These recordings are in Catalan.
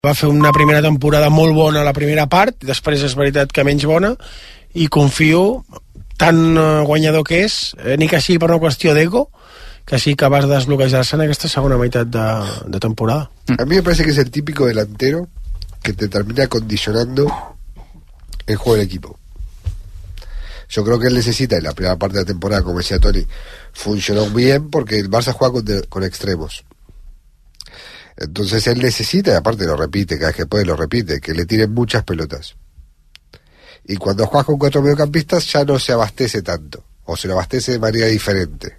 va fer una primera temporada molt bona a la primera part, després és veritat que menys bona, i confio, tan guanyador que és, ni que sigui per una qüestió d'ego, que sí que vas desbloquejar-se en aquesta segona meitat de temporada. A mí me parece que es el típico delantero que te termina condicionando el juego del equipo. Yo creo que él necesita, en la primera parte de la temporada, como decía Tony, funcionó bien porque el Barça juega con extremos. Entonces él necesita, y aparte lo repite, cada vez que puede lo repite, que le tiren muchas pelotas. Y cuando juegas con 4 mediocampistas ya no se abastece tanto, o se lo abastece de manera diferente.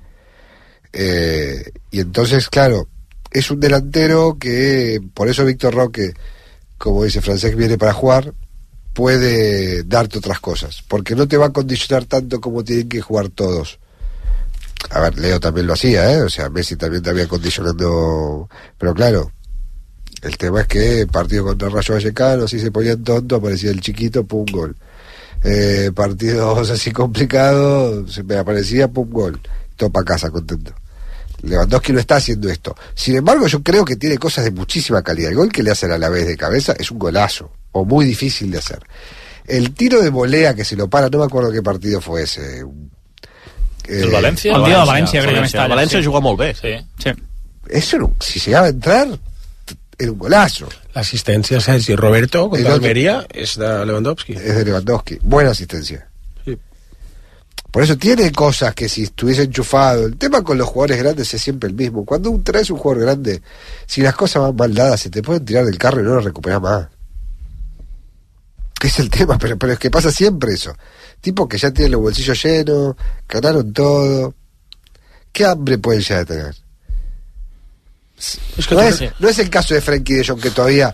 Y entonces, claro, es un delantero que, por eso Víctor Roque, como dice Francesc, viene para jugar, puede darte otras cosas, porque no te va a condicionar tanto como tienen que jugar todos. A ver, Leo también lo hacía, o sea, Messi también te había condicionando, pero claro, el tema es que partido contra Rayo Vallecano, si se ponían tontos, aparecía el chiquito, pum, gol. Partidos así complicados, se me aparecía, pum, gol. Todo para casa, contento. Lewandowski no está haciendo esto. Sin embargo, yo creo que tiene cosas de muchísima calidad. El gol que le hacen a la vez de cabeza es un golazo, o muy difícil de hacer. El tiro de volea que se lo para, no me acuerdo qué partido fue ese. El València? El dia de València, crec que més tard. El València juga molt bé. Sí. Eso, si llegaba a entrar, era un golazo. L'assistència, Sergi Roberto, contra Almería, es de Lewandowski. Es de Lewandowski. Buena asistencia. Sí. Por eso tiene cosas que si estuviese enchufado. El tema con los jugadores grandes es siempre el mismo. Cuando traes un jugador grande, si las cosas van mal dadas, se te pueden tirar del carro y no lo recuperas más. ¿Qué es el tema? Pero es que pasa siempre eso. Tipos que ya tienen los bolsillos llenos, ganaron todo. ¿Qué hambre pueden ya de tener? No es el caso de Frenkie de Jong, que todavía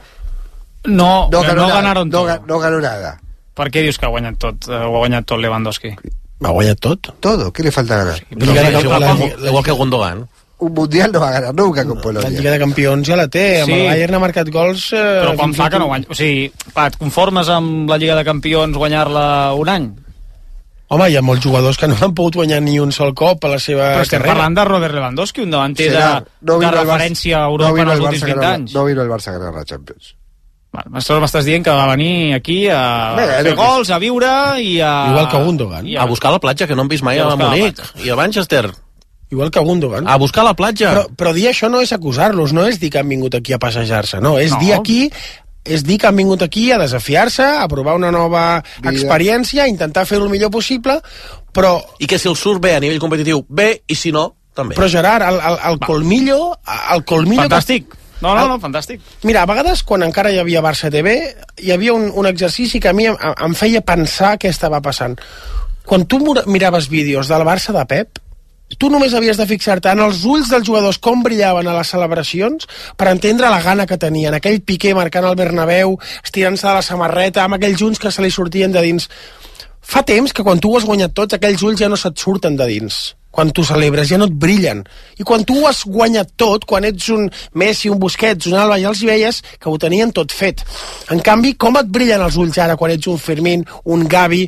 no ganó no ganó nada. Per què dius que ha guanyat tot? Ho ha guanyat tot Lewandowski? Ha guanyat tot? Todo, ¿qué le falta ganar? Igual que Gundogan. Un mundial no va a ganar nunca con Polonia. La Lliga de Campions ja la té, amb el Bayern ha marcat gols... Però quan fa que no guanya? O sigui, et conformes amb la Lliga de Campions guanyar-la un any? Home, hi ha molts jugadors que no han pogut guanyar ni un sol cop a la seva carrera. Però estem parlant de Robert Lewandowski, un davanter de referència a Europa en els últims 20 anys. No vino el Barça a ganar la Champions. M'estàs dient que va venir aquí a fer gols, a viure i a... Igual que Gundogan. A buscar la platja, que no hem vist mai a Munic i a Manchester. Igual que Gundogan. A buscar la platja. Però dir això no és acusar-los, no és dir que han vingut aquí a passejar-se, no, és dir aquí... És dir que han vingut aquí a desafiar-se, a provar una nova experiència, a intentar fer-ho el millor possible, però... I que si el surt bé a nivell competitiu, bé, i si no, també. Però Gerard, el colmillo... Fantàstic. No, fantàstic. Mira, a vegades, quan encara hi havia Barça TV, hi havia un exercici que a mi em feia pensar què estava passant. Quan tu miraves vídeos del Barça de Pep, tu només havies de fixar-te en els ulls dels jugadors com brillaven a les celebracions per entendre la gana que tenien. Aquell Piqué marcant el Bernabéu, estirant-se de la samarreta, amb aquells ulls que se li sortien de dins. Fa temps que quan tu ho has guanyat tots, aquells ulls ja no se't surten de dins. Quan tu celebres, ja no et brillen. I quan tu ho has guanyat tot, quan ets un Messi, un Busquets, un Alba, ja els veies que ho tenien tot fet. En canvi, com et brillen els ulls ara quan ets un Fermín, un Gavi,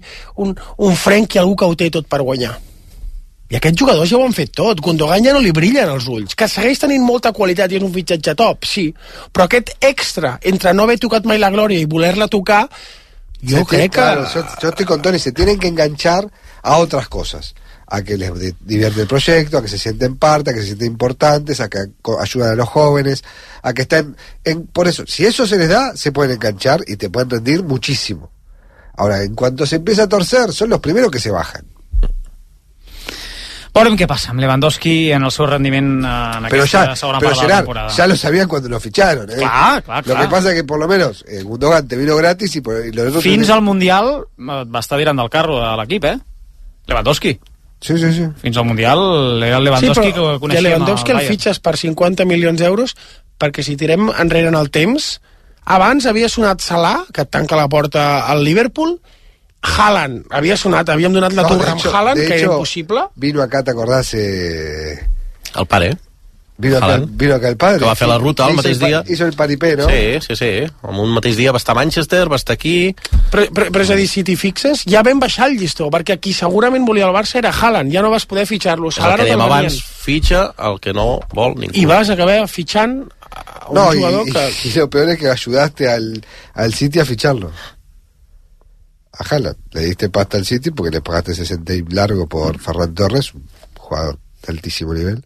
un Frenkie, algú que ho té tot per guanyar? I aquests jugadors ja ho han fet tot. Gundogan ja no li brillen els ulls, que segueix tenint molta qualitat i és un fitxatge top, sí, però aquest extra entre no haver tocat mai la glòria i voler-la tocar, yo creo que... Claro, yo estoy con Tony, se tienen que enganchar a otras cosas, a que les divierte el proyecto, a que se sienten parte, a que se sienten importantes, a que ayudan a los jóvenes, a que estén... Por eso, si eso se les da, se pueden enganchar y te pueden rendir muchísimo. Ahora, en cuanto se empieza a torcer, son los primeros que se bajan. Veurem què passa amb Lewandowski en el seu rendiment en aquesta segona part de la temporada. Ya lo sabían cuando lo ficharon. Clar. Lo que pasa es que por lo menos Gundogan te vino gratis y lo otro... Fins al Mundial va estar tirant del carro a l'equip, Lewandowski. Sí. Fins al Mundial era el Lewandowski que coneixíem. Sí, Lewandowski el fitxes per 50 milions d'euros perquè si tirem enrere en el temps, abans havia sonat Salah, que tanca la porta al Liverpool. Haaland, havíem donat la turra amb Haaland, que era impossible. Vino acá, ¿te acordás? El pare. Vino acá el padre. Que va fer la ruta el mateix dia. Hizo el paripé, ¿no? Sí. En un mateix dia va estar a Manchester, va estar aquí... Però és a dir, si t'hi fixes, ja vam baixar el llistó, perquè qui segurament volia el Barça era Haaland, ja no vas poder fitxar-lo. És el que dèiem abans, fitxa el que no vol ningú. I vas acabar fitxant a un jugador que... Y lo peor es que ayudaste al City a ficharlo. A Haaland. Le diste pasta al City porque le pagaste 60 y largo por Ferran Torres, un jugador de altísimo nivel.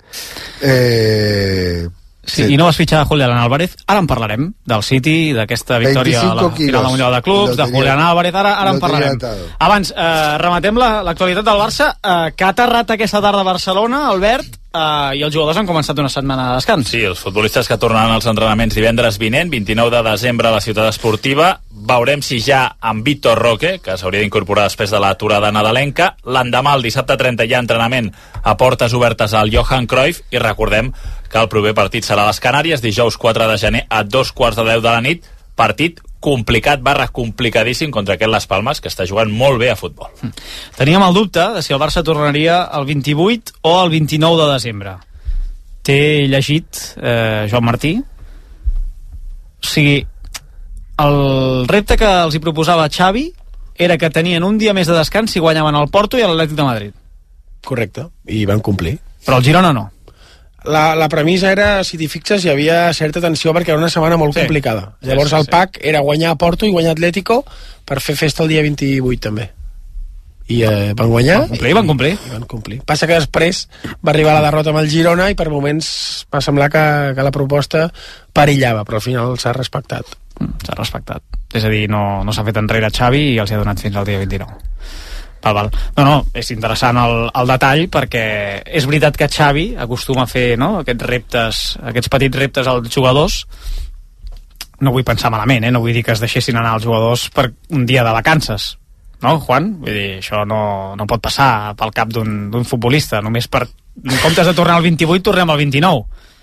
Sí, i no vas fitxar a Julián Álvarez. Ara en parlarem del City, d'aquesta victòria a la final del Mundial de Clubs, de Julián Álvarez, ara en parlarem. Abans, rematem l'actualitat del Barça, que ha aterrat aquesta tarda a Barcelona, Albert, i els jugadors han començat una setmana de descans. Sí, els futbolistes que tornaran als entrenaments divendres vinent, 29 de desembre a la Ciutat Esportiva. Veurem si ja amb Vitor Roque, que s'hauria d'incorporar després de l'aturada nadalenca. L'endemà, el dissabte 30, hi ha entrenament a portes obertes al Johan Cruyff, i recordem que el proper partit serà a les Canàries, dijous 4 de gener a 2:15 de la nit, partit complicat / complicadíssim contra aquest Las Palmas, que està jugant molt bé a futbol. Teníem el dubte de si el Barça tornaria el 28 o el 29 de desembre. T'he llegit, Joan Martí? O sigui, el repte que els hi proposava Xavi era que tenien un dia més de descans si guanyaven el Porto i l'Atlètic de Madrid. Correcte, i van complir. Però el Girona no. La premissa era, si t'hi fixes, hi havia certa tensió perquè era una setmana molt complicada. Llavors el PAC era guanyar Porto i guanyar Atlético per fer festa el dia 28 també. I van guanyar van complir. I van complir. Passa que després va arribar la derrota amb el Girona i per moments va semblar que la proposta perillava, però al final s'ha respectat. S'ha respectat. És a dir, no s'ha fet enrere Xavi i els ha donat fins al dia 29. Val. No, és interessant el detall, perquè és veritat que Xavi acostuma a fer, no, aquests petits reptes als jugadors. No vull pensar malament, no vull dir que es deixessin anar els jugadors per un dia de vacances, no, Juan? Vull dir, això no pot passar pel cap d'un futbolista, només per, en comptes de tornar al 28 tornem al 29.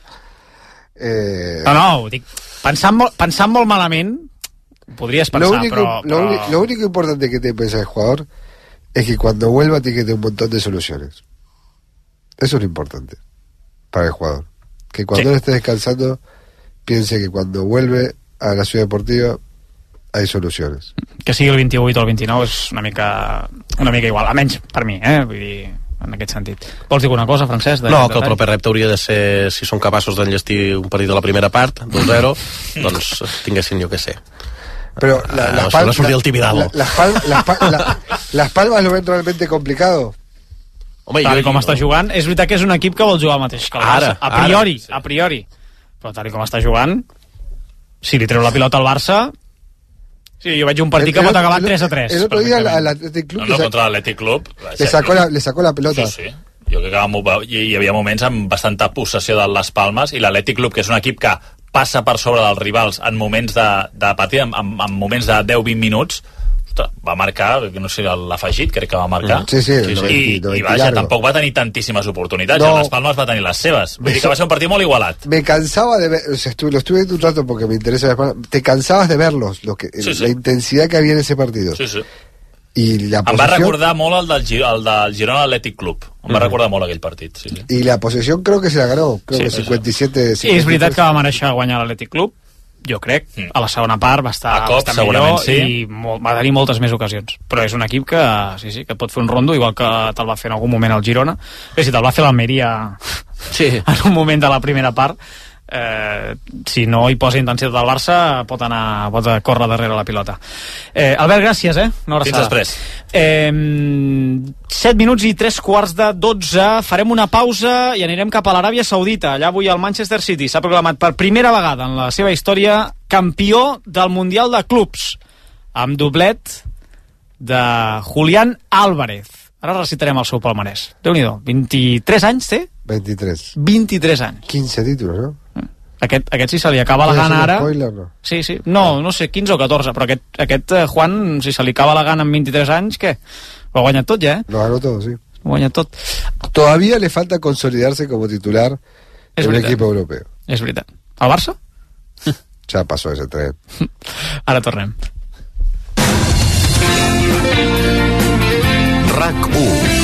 No, dic, pensant molt malament podries pensar, però... Lo único importante que te piensa el jugador es que cuando vuelva tiene que tener un montón de soluciones. Eso es lo importante para el jugador. Que cuando él esté descansando, piense que cuando vuelve a la ciudad deportiva hay soluciones. Que sigui el 28 o el 29 és una mica igual, almenys per mi, vull dir, en aquest sentit. Vols dir alguna cosa, Francesc? No, que el proper repte hauria de ser, si són capaços d'enllestir un partit de la primera part, 2-0, doncs tinguessin, jo què sé. Pero Las Palmas lo ven realmente complicado. Home, tal com està jugant, és veritat que és un equip que vol jugar al mateix que el Barça, a priori. Però tal com està jugant, si li treu la pilota al Barça, sí, jo veig un partit que pot acabar 3-3. El otro día al Athletic Club... No, contra l'Athletic Club... Le sacó la pelota. Sí. Jo crec que hi havia moments amb bastanta possessió de les Palmes, i l'Athletic Club, que és un equip que passa per sobre dels rivals en moments de partit, en moments de 10-20 minuts, va marcar, no sé, l'afegit crec que va marcar. Sí. I vaja, tampoc va tenir tantíssimes oportunitats. No. Las Palmas va tenir les seves. Vull dir que va ser un partit molt igualat. Me cansaba de ver, o sea, lo estuve viendo un rato porque me interesa Las Palmas. Te cansabas de verlos, la intensidad que había en ese partido. Sí. I la em va recordar molt el del Girona Athletic Club. Em va recordar molt aquell partit. Sí. I la possessió creo que se la ganó. Creo que 57. És veritat que va mereixer guanyar l'Athletic Club, jo crec. A la segona part va estar millor, sí. I va tenir moltes més ocasions. Però és un equip que pot fer un rondo, igual que te'l va fer en algun moment el Girona. Si te'l va fer l'Almeria en un moment de la primera part, si no hi posa intensitat del Barça, pot córrer darrere la pilota. Albert, gràcies, una abraçada. Fins després. 7 minuts i 3:15. Farem una pausa i anirem cap a l'Aràbia Saudita. Allà avui el Manchester City s'ha proclamat per primera vegada en la seva història campió del Mundial de Clubs, amb doblet de Julián Álvarez. Ara recitarem el seu palmarès. Déu-n'hi-do, 23 anys té? 23 anys. 15 títulos, ¿no? Aquest si se li acaba la gana ara... Spoiler, no? Sí. No sé, 15 o 14, però aquest Juan, si se li acaba la gana en 23 anys, què? Lo ha guanyat tot ja, Lo ganó todo, sí. Lo ha guanyat tot. Todavía le falta consolidarse como titular en un equipo europeo. És veritat. El Barça? Ya pasó ese tren. Ara tornem. RAC1.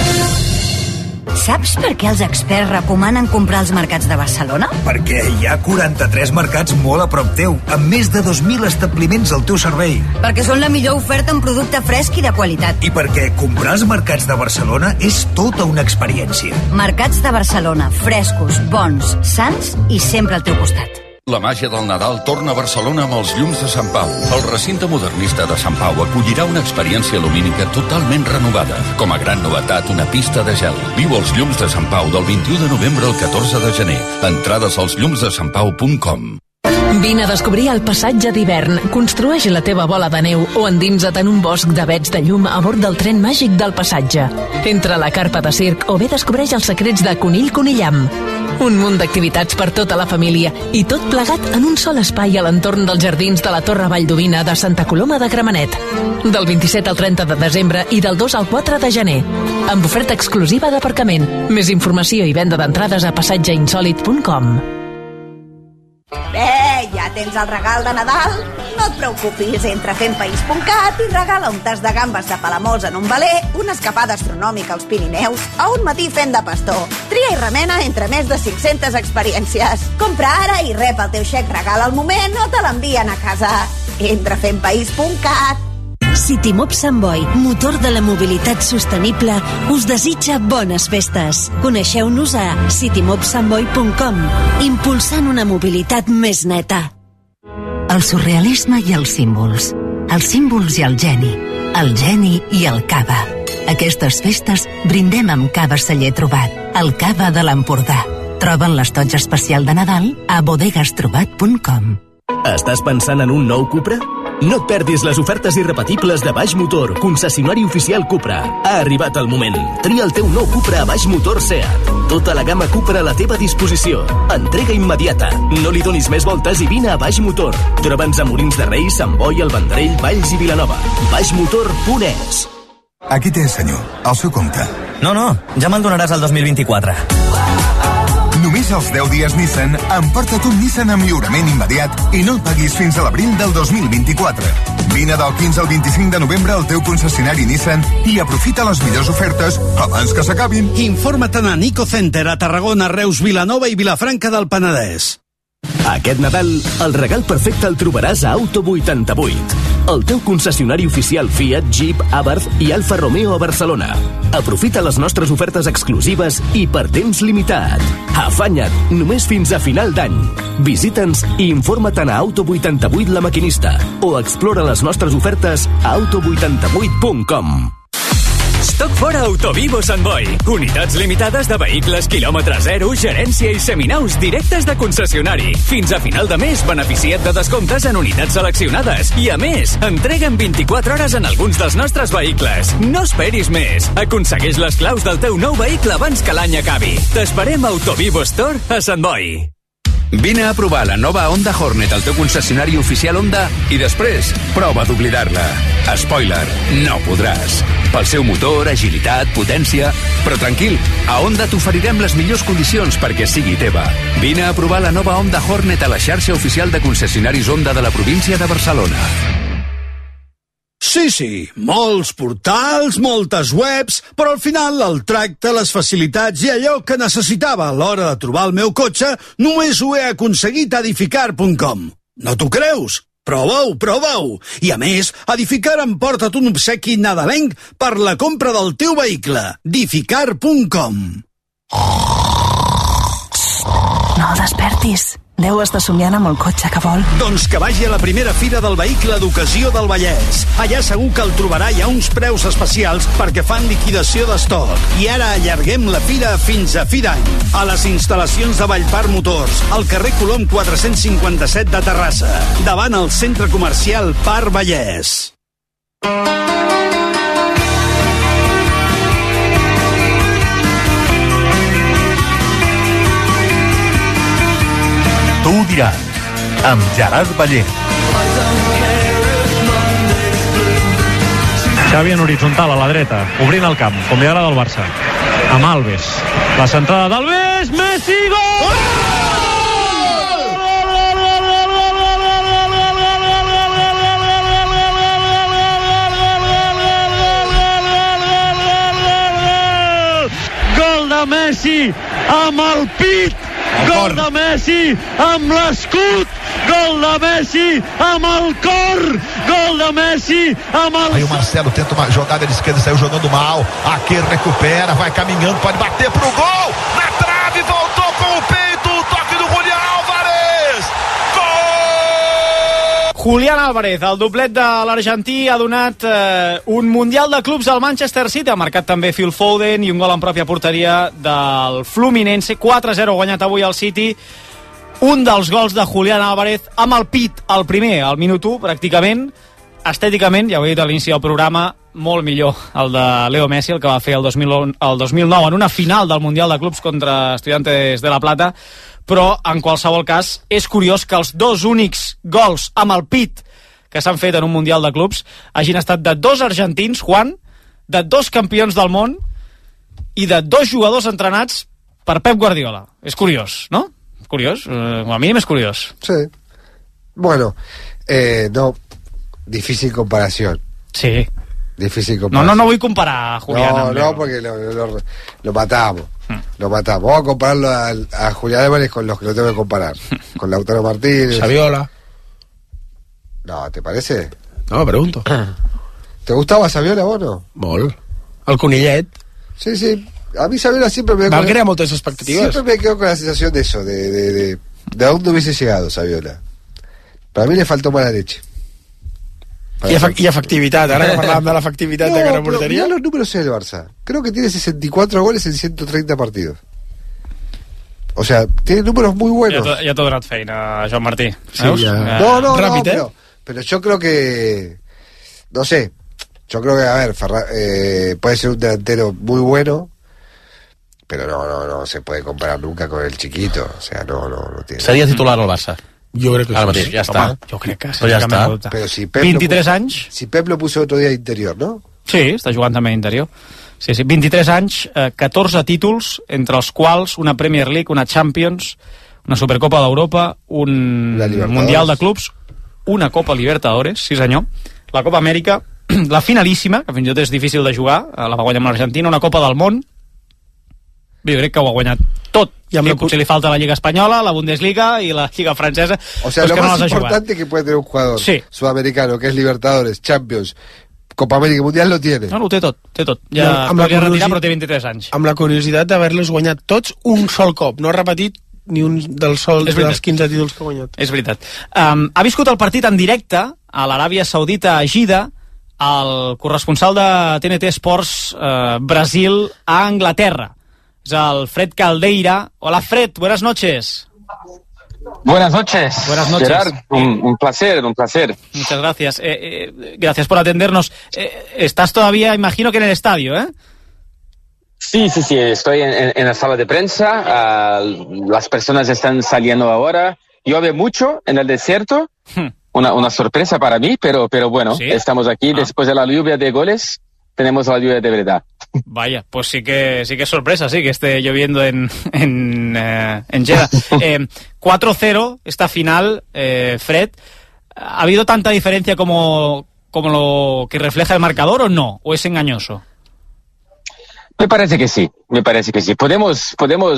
Saps per què els experts recomanen comprar als mercats de Barcelona? Perquè hi ha 43 mercats molt a prop teu, amb més de 2.000 establiments al teu servei. Perquè són la millor oferta en producte fresc i de qualitat. I perquè comprar als mercats de Barcelona és tota una experiència. Mercats de Barcelona, frescos, bons, sants i sempre al teu costat. La màgia del Nadal torna a Barcelona amb els llums de Sant Pau. El recinte modernista de Sant Pau acollirà una experiència lumínica totalment renovada. Com a gran novetat, una pista de gel. Viu els llums de Sant Pau del 21 de novembre al 14 de gener. Entrades als llumsdesantpau.com. Vine a descobrir el passatge d'hivern. Construeix la teva bola de neu o endinsa't en un bosc d'avets de llum a bord del tren màgic del passatge. Entra a la carpa de circ o bé descobreix els secrets de Conill Conillam. Un munt d'activitats per tota la família i tot plegat en un sol espai a l'entorn dels jardins de la Torre Valldovina de Santa Coloma de Gramenet. Del 27 al 30 de desembre i del 2 al 4 de gener. Amb oferta exclusiva d'aparcament. Més informació i venda d'entrades a passatgeinsòlit.com. Ja tens el regal de Nadal? No et preocupis, entra a fempaís.cat i regala un tas de gambes de Palamós en un veler, una escapada astronòmica als Pirineus o un matí fent de pastor. Tria i remena entre més de 500 experiències. Compra ara i rep el teu xec regal al moment o te l'envien a casa. Entra a fempaís.cat. Citymop Sant Boi, motor de la mobilitat sostenible, us desitja bones festes. Coneixeu-nos a citymopsantboi.com, impulsant una mobilitat més neta. El surrealisme i els símbols i el geni i el cava. Aquestes festes brindem amb Cava Celler Trobat, el cava de l'Empordà. Troben l'estoig especial de Nadal a bodegastrobat.com. Estàs pensant en un nou Cupra? No et perdis les ofertes irrepetibles de Baix Motor, concessionari oficial Cupra. Ha arribat el moment. Tria el teu nou Cupra a Baix Motor SEAT. Tota la gamma Cupra a la teva disposició. Entrega immediata. No li donis més voltes i vine a Baix Motor. Troba'ns a Molins de Rei, Sant Boi, el Vendrell, Valls i Vilanova. baixmotor.es. Aquí té, senyor, el seu compte. No, ja me'l donaràs el 2024. Només els 10 dies Nissan, emporta't un Nissan amb lliurament immediat i no el paguis fins a l'abril del 2024. Vine del 15 al 25 de novembre al teu concessionari Nissan i aprofita les millors ofertes abans que s'acabin. Informa't a Nico Center a Tarragona, Reus, Vilanova i Vilafranca del Penedès. Aquest Nadal, el regal perfecte el trobaràs a Auto 88, el teu concessionari oficial Fiat, Jeep, Abarth i Alfa Romeo a Barcelona. Aprofita les nostres ofertes exclusives i per temps limitat. Afanya't, només fins a final d'any. Visita'ns i informa't a Auto 88 La Maquinista o explora les nostres ofertes a auto88.com. Stock fora Autovivo Sant Boi. Unitats limitades de vehicles quilòmetre zero, gerència i seminaus directes de concessionari. Fins a final de mes, beneficia't de descomptes en unitats seleccionades. I a més, entrega en 24 hores en alguns dels nostres vehicles. No esperis més. Aconsegueix les claus del teu nou vehicle abans que l'any acabi. T'esperem a Autovivo Store a Sant Boi. Vine a provar la nova Honda Hornet al teu concessionari oficial Honda i després prova d'oblidar-la. Spoiler, no podràs. Pel seu motor, agilitat, potència... Però tranquil, a Honda t'oferirem les millors condicions perquè sigui teva. Vine a provar la nova Honda Hornet a la xarxa oficial de concessionaris Honda de la província de Barcelona. Sí, molts portals, moltes webs, però al final el tracte, les facilitats i allò que necessitava a l'hora de trobar el meu cotxe només ho he aconseguit a edificar.com. No t'ho creus? Prova-ho! I a més, Edificar em porta't un obsequi nadalenc per la compra del teu vehicle. Edificar.com. No despertis. Deu estar somiant amb el cotxe que vol. Doncs que vagi a la primera fira del vehicle d'ocasió del Vallès. Allà segur que el trobarà i a uns preus especials perquè fan liquidació d'estoc. I ara allarguem la fira fins a fi d'any. A les instal·lacions de Vallpar Motors, al carrer Colom 457 de Terrassa, davant el centre comercial Parc Vallès. Tu ho diràs, amb Gerard Ballé. Xavi en horitzontal a la dreta, obrint el camp, com li agrada al Barça. Amb Alves. La centrada d'Alves, Messi, gol! Gol de Messi amb el pit! Gol de Messi amb l'escut, gol de Messi amb el cor, gol de Messi amb el... Aí o Marcelo tenta uma jogada de esquerda, saiu jogando mal, aqui recupera, vai caminhando, pode bater pro gol, na trave, voltou com o peito, o toque do Julián Álvares, Julián Álvarez, el doblet de l'argentí, ha donat un Mundial de Clubs al Manchester City, ha marcat també Phil Foden i un gol en pròpia porteria del Fluminense. 4-0 guanyat avui el City. Un dels gols de Julián Álvarez amb el pit, el primer, al minut 1 pràcticament. Estèticament, ja ho he dit a l'inici del programa, molt millor el de Leo Messi, el que va fer el 2009 en una final del Mundial de Clubs contra Estudiantes de La Plata. Però en qualsevol cas és curiós que els dos únics gols amb el pit que s'han fet en un Mundial de Clubs hagin estat de dos argentins, Juan, de dos campions del món i de dos jugadors entrenats per Pep Guardiola. És curiós, no? Curiós, a mínim és curiós. Sí. Bueno, no, difícil comparación. Sí. Difícil comparación. No voy a comparar a Julián. No, porque lo matamos. Lo matamos. Vamos a compararlo a Julián Álvarez con los que lo tengo que comparar. Con Lautaro Martínez. Saviola. No, ¿te parece? No, pregunto. ¿Te gustaba Saviola vos no? Molt. El conillet. Sí. A mí Saviola siempre me... Va crear moltes expectatives. Siempre me quedo con la sensación de eso, de dónde hubiese llegado Saviola. Para mí le faltó mala leche. I efectivitat, ara que parlàvem de l'efectivitat de cara a porteria. Mirá los números del Barça. Creo que tiene 64 goles en 130 partidos. O sea, tiene números muy buenos. Ja t'ha donat feina, Joan Martí. Sí, no, ràpid, pero yo creo que... No sé. Yo creo que, a ver, puede ser un delantero muy bueno, pero no se puede comparar nunca con el chiquito. O sea, no tiene... Seria titular al Barça. Jo crec que ara mateix, ja està. Jo crec que sí. Però ja està. Però si Pep 23 anys. Si Pep lo puso otro día interior, ¿no? Sí, està jugant també a interior. Sí, 23 anys, 14 títols, entre els quals una Premier League, una Champions, una Supercopa d'Europa, un Mundial de Clubs, una Copa Libertadores, sí senyor, la Copa Amèrica, la finalíssima, que fins i tot és difícil de jugar, la va guanyar amb l'Argentina, una Copa del Món. Jo crec que ho ha guanyat tot. I potser li falta la Lliga Espanyola, la Bundesliga y la Liga Francesa. O sea, lo más importante que puede tener un jugador sudamericano, que es Libertadores, Champions, Copa Amèrica i Mundial, lo tiene. No, ho té tot. Ja podria retirar, però té 23 anys. Amb la curiositat d'haver-los guanyat tots un sol cop. No ha repetit ni un dels 15 títols que ha guanyat. És veritat. Ha viscut el partit en directe a l'Aràbia Saudita, a Jeddah, el corresponsal de TNT Sports Brasil a Anglaterra. Es el Fred Caldeira. Hola, Fred, buenas noches. Buenas noches. Buenas noches. Gerard, un placer. Muchas gracias. Gracias por atendernos. Estás todavía, imagino que en el estadio, ¿eh? Sí, estoy en la sala de prensa. Las personas están saliendo ahora. Llueve mucho en el desierto. Una sorpresa para mí, pero bueno, ¿sí? Estamos aquí después de la lluvia de goles. Tenemos la lluvia de verdad. Vaya, pues sí que es sorpresa, sí, que esté lloviendo en Jeddah. 4-0 esta final, Fred. ¿Ha habido tanta diferencia como lo que refleja el marcador o no? ¿O es engañoso? Me parece que sí. Podemos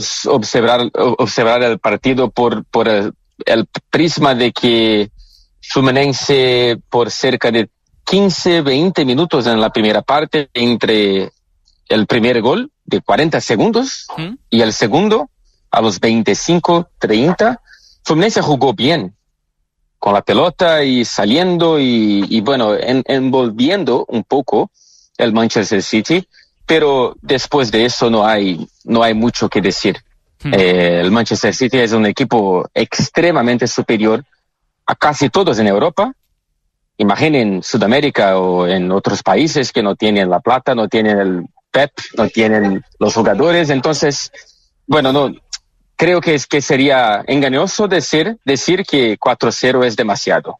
observar el partido por el prisma de que Fluminense por cerca de 15-20 minutos en la primera parte entre el primer gol de 40 segundos y el segundo a los 25-30. Fluminense jugó bien con la pelota y saliendo y bueno, envolviendo un poco el Manchester City, pero después de eso no hay mucho que decir. El Manchester City es un equipo extremadamente superior a casi todos en Europa. Imaginen Sudamérica o en otros países que no tienen la plata, no tienen el Pep, no tienen los jugadores. Entonces, bueno, no creo que sería engañoso decir que 4-0 es demasiado.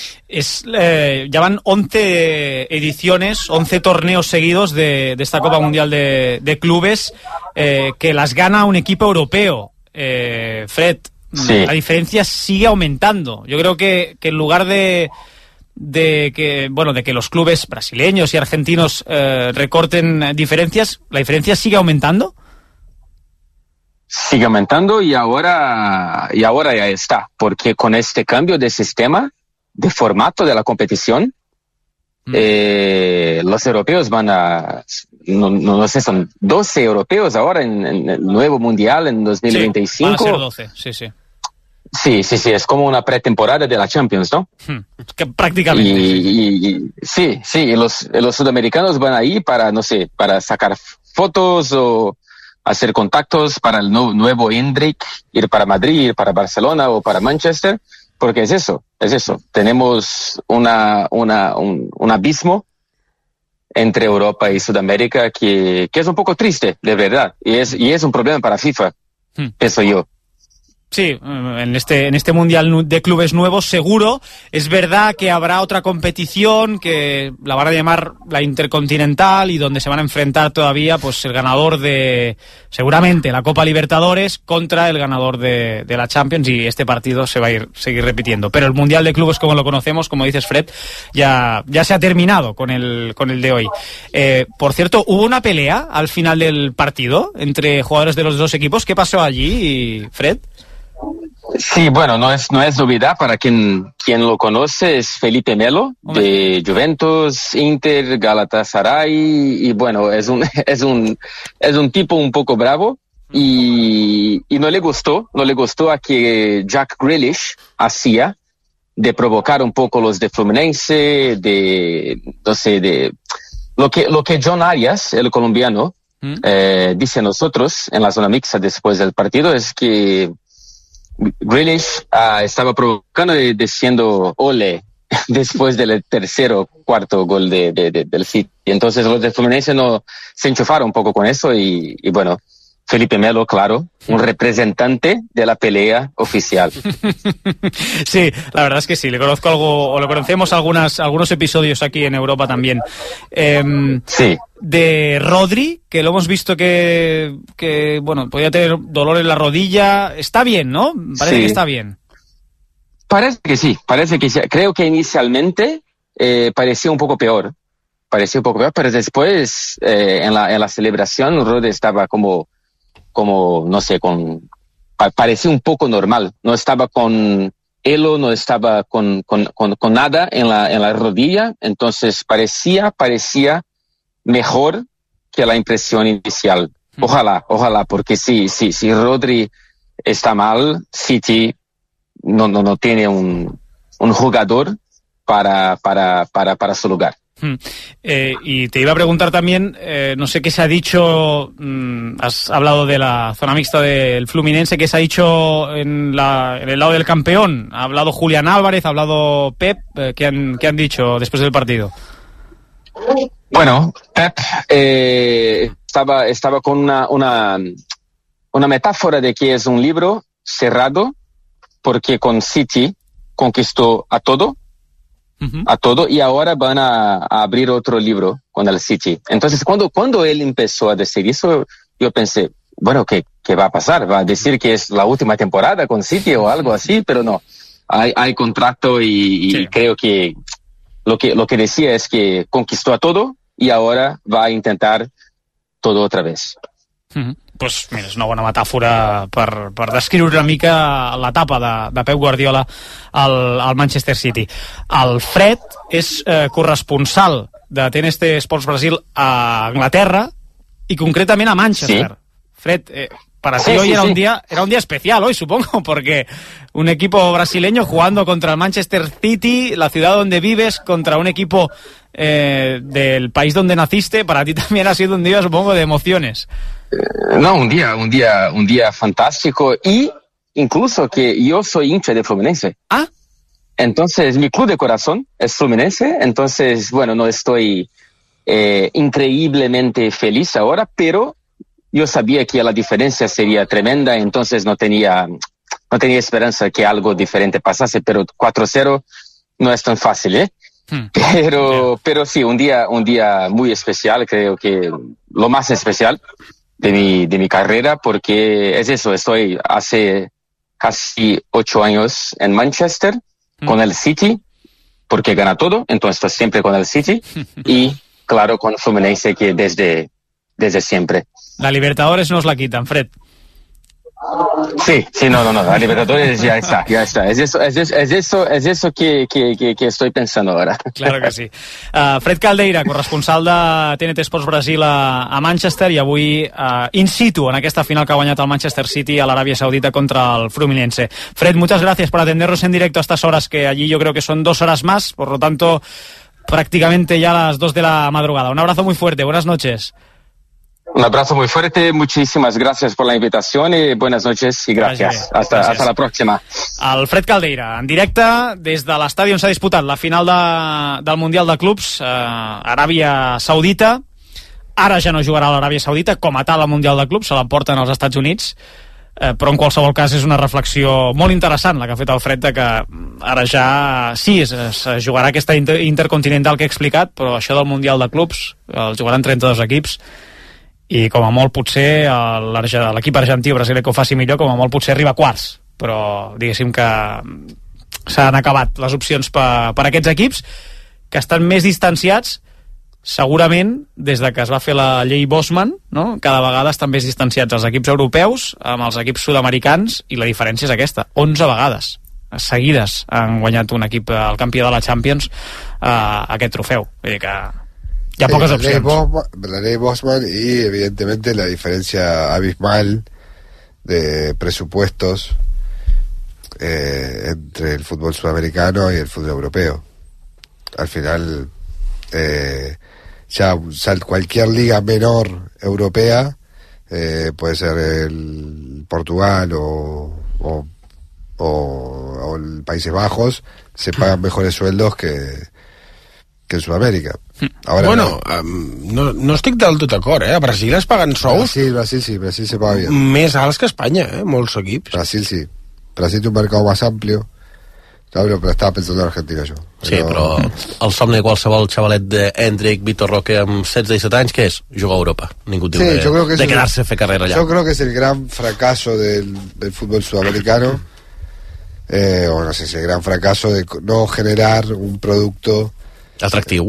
Ya van 11 ediciones, 11 torneos seguidos de esta Copa Mundial de Clubes que las gana un equipo europeo. Fred, sí. La diferencia sigue aumentando. Yo creo que en lugar de que los clubes brasileños y argentinos recorten diferencias, ¿la diferencia sigue aumentando? Sigue aumentando y ahora ya está, porque con este cambio de sistema, de formato de la competición, los europeos van a, no sé, son 12 europeos ahora en el nuevo mundial en 2025. Sí, van a ser 12, sí. Sí, es como una pretemporada de la Champions, ¿no? Que prácticamente. Sí, y los sudamericanos van ahí para, no sé, para sacar fotos o hacer contactos para el nuevo Endrick, ir para Madrid, ir para Barcelona o para Manchester, porque es eso. Tenemos un abismo entre Europa y Sudamérica que es un poco triste, de verdad, y es un problema para FIFA, pienso yo. Sí, en este Mundial de Clubes nuevos seguro. Es verdad que habrá otra competición que la van a llamar la Intercontinental y donde se van a enfrentar todavía pues el ganador de, seguramente, la Copa Libertadores contra el ganador de la Champions, y este partido se va a seguir repitiendo. Pero el Mundial de Clubes como lo conocemos, como dices, Fred, ya se ha terminado con el de hoy. Por cierto, hubo una pelea al final del partido entre jugadores de los dos equipos. ¿Qué pasó allí, Fred? Sí, bueno, no es novedad para quien lo conoce, es Felipe Melo, de Juventus, Inter, Galatasaray, y bueno, es un tipo un poco bravo, y no le gustó a que Jack Grealish hacía de provocar un poco los de Fluminense, de lo que John Arias, el colombiano, dice a nosotros en la zona mixta después del partido, es que Grealish estaba provocando y diciendo ole después del tercer o cuarto gol del City. Entonces los de Fluminense no se enchufaron un poco con eso y bueno, Felipe Melo, claro, un representante de la pelea oficial. Sí, la verdad es que sí, le conozco algo, o lo conocemos algunos episodios aquí en Europa también. Sí. De Rodri, que lo hemos visto que bueno, podía tener dolor en la rodilla. Está bien, ¿no? Parece que está bien. Parece que sí. Creo que inicialmente parecía un poco peor, pero después en la celebración Rodri estaba como no sé, parecía un poco normal, no estaba con hilo, no estaba con nada en la rodilla, entonces parecía mejor que la impresión inicial. Ojalá, porque si Rodri está mal, City no tiene un jugador para su lugar. Y te iba a preguntar también, no sé qué se ha dicho, has hablado de la zona mixta del Fluminense, ¿qué se ha dicho en el lado del campeón? Ha hablado Julián Álvarez, ha hablado Pep, ¿qué han dicho después del partido? Bueno, Pep estaba con una metáfora de que es un libro cerrado, porque con City conquistó a todo, y ahora van a abrir otro libro con el City. Entonces, cuando él empezó a decir eso, yo pensé, bueno, ¿qué va a pasar? ¿Va a decir que es la última temporada con City o algo así? Pero no, hay contrato y sí. Creo que lo que decía es que conquistó a todo y ahora va a intentar todo otra vez. Pues mira, és una bona metàfora per descriure una mica l'etapa de Pep Guardiola al Manchester City. El Fred és corresponsal de TNT Sports Brasil a Anglaterra y concretamente a Manchester. Sí. Fred, para ti hoy era un día especial hoy, supongo, porque un equipo brasileño jugando contra el Manchester City, la ciudad donde vives, contra un equipo del país donde naciste, para ti también ha sido un día, supongo, de emociones. No, un día fantástico, y incluso que yo soy hincha de Fluminense. Ah. Entonces, mi club de corazón es Fluminense, entonces, bueno, no estoy increíblemente feliz ahora, pero yo sabía que la diferencia sería tremenda, entonces no tenía esperanza que algo diferente pasase, pero 4-0 no es tan fácil, ¿eh? Pero sí, un día muy especial, creo que lo más especial de mi carrera, porque es eso, estoy hace casi 8 años en Manchester con el City, porque gana todo, entonces estoy siempre con el City, y claro, con Fluminense, que desde siempre. La Libertadores nos la quitan, Fred. Sí, no, la Libertadores ya está. Es eso que estoy pensando ahora. Claro que sí. Fred Caldeira, corresponsal de TNT Sports Brasil a Manchester, i avui in situ en aquesta final que ha guanyat el Manchester City a l'Aràbia Saudita contra el Fluminense. Fred, muchas gracias por atendernos en directo a estas horas, que allí yo creo que son 2 horas más, por lo tanto, prácticamente ya a las 2 de la madrugada. Un abrazo muy fuerte, buenas noches. Un abrazo muy fuerte, muchísimas gracias por la invitación y buenas noches y gracias. Hasta la próxima. El Fred Caldeira, en directe des de l'estadi on s'ha disputat la final del Mundial de Clubs, Aràbia Saudita. Ara ja no jugarà a l'Aràbia Saudita, com a tal al Mundial de Clubs, se l'emporten als Estats Units, però en qualsevol cas és una reflexió molt interessant la que ha fet el Fred, de que ara ja sí, es jugarà aquesta intercontinental que he explicat, però això del Mundial de Clubs el jugaran 32 equips, i com a molt potser l'equip argentí o brasiler que ho faci millor, com a molt potser arriba a quarts, però diguéssim que s'han acabat les opcions per aquests equips que estan més distanciats, segurament des de que es va fer la llei Bosman, no? Cada vegada estan més distanciats els equips europeus amb els equips sud-americans, i la diferència és aquesta: 11 vegades seguides han guanyat un equip, el campió de la Champions, aquest trofeu. Vull dir que hi ha pocas opciones. La ley Bosman y evidentemente la diferencia abismal de presupuestos entre el fútbol sudamericano y el fútbol europeo. Al final, ya cualquier liga menor europea, puede ser el Portugal o el Países Bajos, se pagan mejores sueldos que en Sudamèrica. Bueno, no estic del tot d'acord, A Brasil es paguen sous... Brasil se paga bien. Més alts que Espanya, molts equips. Brasil sí. Brasil té un mercat més ampli. Claro, però estava pensant en Argentina, jo. Sí, però el somni de qualsevol xavalet d'Hendrik, Vitor Roque, amb 16 i 17 anys, què és? Jugar a Europa. Ningú diu de quedar-se a fer carrera allà. Yo creo que es el gran fracaso del fútbol sudamericano, o no sé si el gran fracaso de no generar un producto atractivo.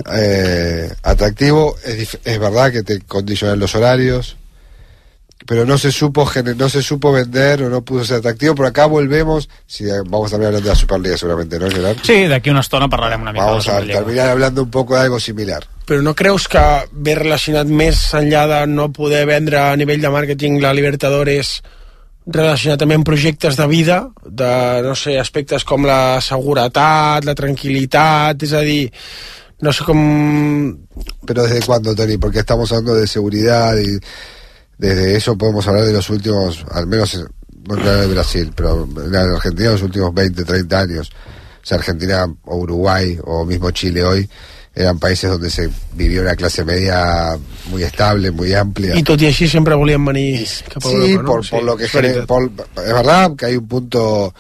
Es verdad que te condicionan los horarios, pero no se supo vender, o no pudo ser atractivo. Por acá volvemos, vamos a terminar hablando de la Superliga seguramente, ¿no, Gerard? Sí, d'aquí una estona parlarem una mica vamos de la Superliga. Vamos a terminar hablando un poco de algo similar. Però no creus que ve relacionat més enllà de no poder vendre a nivell de màrqueting la Libertadores, relacionat també amb projectes de vida, de, no sé, aspectes com la seguretat, la tranquil·litat, és a dir, no sé com... Pero ¿desde cuándo, Tony? Porque estamos hablando de seguridad y desde eso podemos hablar de los últimos, al menos, no de Brasil, pero en Argentina los últimos 20, 30 años. O sea, Argentina o Uruguay o mismo Chile hoy eran países donde se vivió una clase media muy estable, muy amplia. Y tot i així sempre volien venir cap a Europa, ¿no? Por lo que es verdad que hay un punto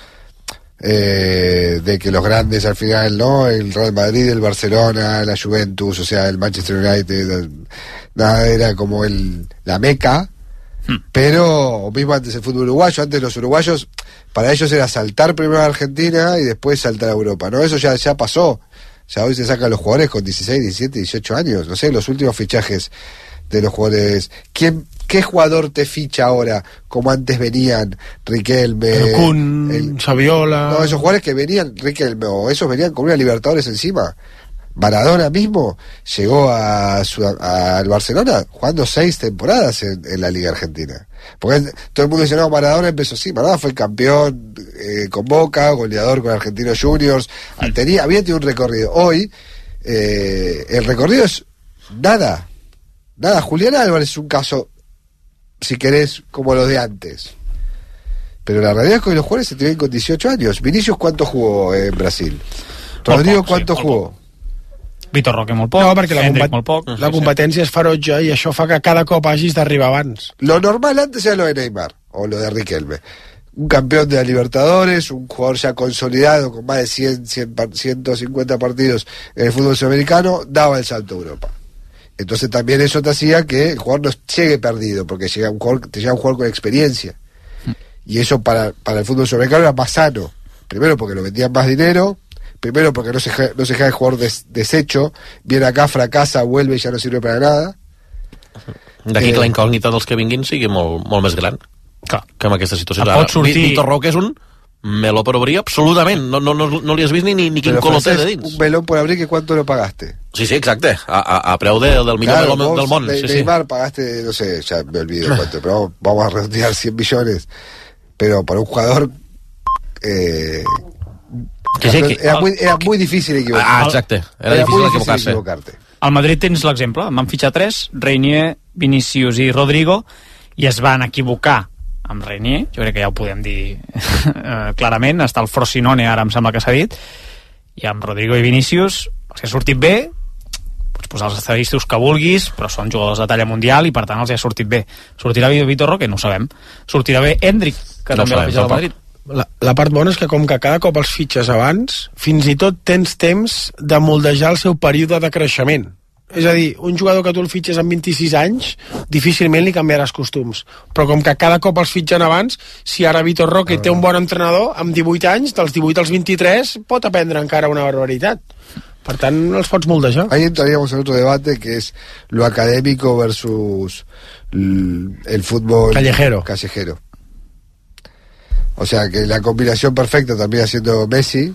de que los grandes al final, ¿no? El Real Madrid, el Barcelona, la Juventus, o sea, el Manchester United, nada, era como la meca. Pero mismo antes el fútbol uruguayo, antes los uruguayos, para ellos era saltar primero a Argentina y después saltar a Europa, ¿no? Eso ya pasó. O sea, hoy se sacan los jugadores con 16, 17, 18 años. No sé, los últimos fichajes de los jugadores. ¿Qué jugador te ficha ahora? Como antes venían Riquelme, Kun, Saviola. No, esos jugadores que venían, Riquelme, o esos venían con una Libertadores encima. Maradona mismo llegó al Barcelona jugando 6 temporadas en la Liga Argentina. Porque todo el mundo dice, no, Maradona empezó, sí, Maradona fue campeón con Boca, goleador con Argentinos Juniors, había tenido un recorrido. Hoy el recorrido es nada. Julián Álvarez es un caso, si querés, como los de antes. Pero la realidad es que los jugadores se te ven con 18 años. Vinicius, ¿cuánto jugó en Brasil? Rodrigo, ¿cuánto jugó? Vitor Roque molt poc, perquè la competència és ferotge i això fa que cada cop hagis d'arribar abans. Lo normal antes era lo de Neymar o lo de Riquelme, un campeón de la Libertadores, un jugador ya consolidado con más de 150 partidos en el fútbol sudamericano, daba el salto a Europa. Entonces también eso te hacía que el jugador no llegue perdido, porque te llega un jugador con experiencia, y eso para el fútbol sudamericano era más sano, primero porque lo vendían más dinero, primero porque no se deja el jugador deshecho, viene acá, fracasa, vuelve y ya no sirve para nada. D'aquí que la incògnita dels que vinguin sigui molt més gran. Clar. Que en aquesta situació... Pot sortir... Vitor Roque és un meló per obrir absolutament. No li has vist ni quin color té de dins. Un melón por abrir, que ¿cuánto lo pagaste? Sí, exacte. A preu del millor meló del món. Neymar pagaste, no sé, ya me olvido cuánto, pero vamos a redondear 100 millones. Pero para un jugador... era muy difícil equivocar. Exacte. Era difícil equivocar-se. Al Madrid tens l'exemple. Van fitxar 3, Reinier, Vinícius i Rodrigo, i es van equivocar amb Reinier, jo crec que ja ho podem dir clarament, està el Frosinone ara em sembla que s'ha dit, i amb Rodrigo i Vinícius els ha sortit bé, pots posar els estadístics que vulguis, però són jugadors de talla mundial i per tant els ha sortit bé. Sortirà Vitor Roque? No ho sabem. Sortirà bé Endrick, que també l'ha fitxat al Madrid. La part bona és que com que cada cop els fitxes abans, fins i tot tens temps de moldejar el seu període de creixement. És a dir, un jugador que tu el fitxes amb 26 anys, difícilment li canviaràs costums. Però com que cada cop els fitxen abans, si ara Vitor Roque té un bon entrenador, amb 18 anys, dels 18 als 23, pot aprendre encara una barbaritat. Per tant, els pots moldejar. Ahí entraríamos en otro debate, que es lo académico versus el fútbol callejero. O sea, que la combinación perfecta termina siendo Messi,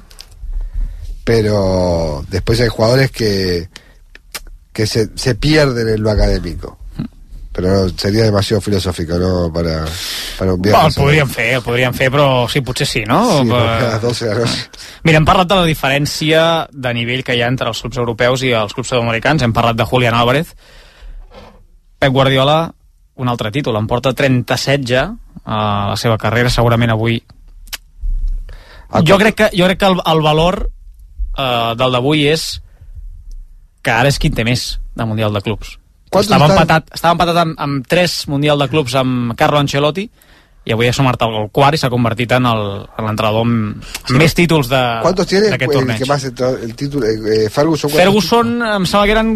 pero después hay jugadores que se pierden en lo académico. Però seria demasiado filosòfico, no? Para un viatge. El podríem fer, però sí, potser sí, no? Sí, a les 12 de la noche. Mira, hem parlat de la diferència de nivell que hi ha entre els clubs europeus i els clubs sud-americans. Hem parlat de Julián Álvarez. Pep Guardiola, un altre títol, en porta 37 ja a la seva carrera, segurament avui. Jo crec que el valor del d'avui és que ara és qui té més de Mundial de Clubs. Estava empatat amb 3 Mundial de Clubs amb Carlo Ancelotti i avui ha sumat el quart i s'ha convertit en l'entrenador amb més títols d'aquest torneig. Ferguson em sembla que eren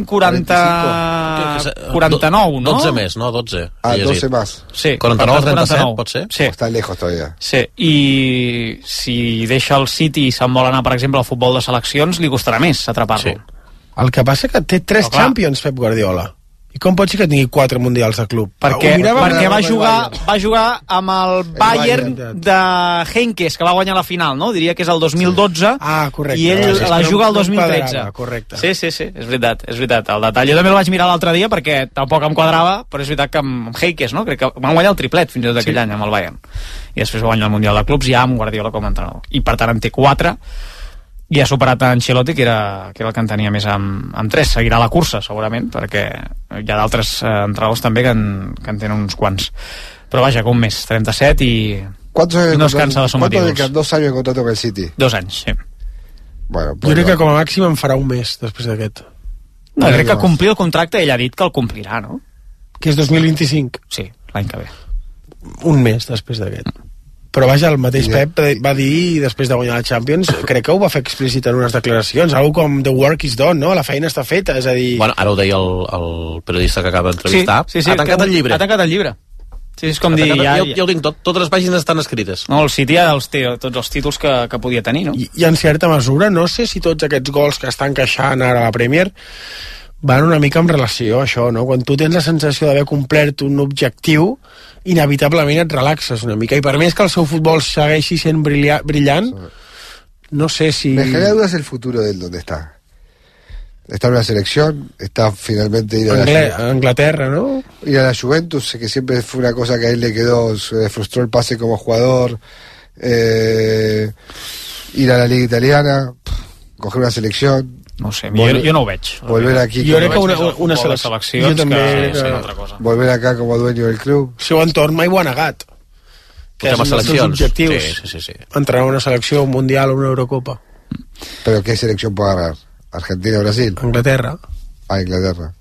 49, no? 12 més, no? 12. 12 més. Sí, 49 37, pot ser? Sí. Està lejos todavía. Sí, i si deixa el City i se'n vol anar, per exemple, al futbol de seleccions, li costarà més atrapar-lo. Sí. El que passa que té 3 Champions, Pep Guardiola. I com pot ser que tingui 4 mundials de club? Perquè va jugar amb el Bayern de Henkes, que va guanyar la final, no? Diria que és el 2012. Ah, correcte. I ell la juga el 2013. Correcte. Sí, és veritat. El detall. Jo també el vaig mirar l'altre dia perquè tampoc em quadrava, però és veritat que amb Henkes, no? Crec que van guanyar el triplet fins i tot aquell any amb el Bayern. I després va guanyar el Mundial de Clubs ja amb Guardiola com a entrenador. I per tant en té 4. I ha superat a Ancelotti, que era el que en tenia més amb 3. Seguirà la cursa, segurament, perquè hi ha d'altres entrenadors també que en tenen uns quants. Però vaja, com més, 37 i no es cansa de sumar títols. ¿Cuántos 2 años de contrato con el City? 2 anys, sí. Bueno, jo crec que com a màxim en farà un mes després d'aquest. No, crec que complir el contracte, ell ha dit que el complirà, no? Que és 2025? Sí, l'any que ve. Un mes després d'aquest. Però vaja, el mateix Pep va dir després de guanyar la Champions, crec que ho va fer explícit en unes declaracions, algo com the work is done, no? La feina està feta, és a dir... Bueno, ara ho deia el periodista que acaba d'entrevistar. Sí, ha tancat el llibre. Ha tancat el llibre. Sí, és com dir... Ja ho tinc tot, totes les pàgines estan escrites. No, el City ja té tots els títols que podia tenir, no? I en certa mesura, no sé si tots aquests gols que estan encaixant ara a la Premier van una mica en relació a això, no? Quan tu tens la sensació d'haver complert un objectiu, inevitablement et relaxes una mica. I per més que el seu futbol segueixi sent brillant, no sé si... Me genera dudas el futuro de él, ¿dónde está? Está en una selección, está finalmente ir a Inglaterra, ¿no? Ir a la Juventus, que siempre fue una cosa que a él le quedó, se frustró el pase como jugador, ir a la Liga Italiana, coger una selección... No sé, jo no ho veig. Volver aquí... Jo crec que una selecció... Jo també... Volver acá como dueño del club. El seu entorn mai ho ha negat. Que és un dels seus objectius. Sí. Entrar a una selecció, un mundial o una Eurocopa. ¿Pero qué selección puede agarrar? ¿Argentina o Brasil? Inglaterra. Inglaterra.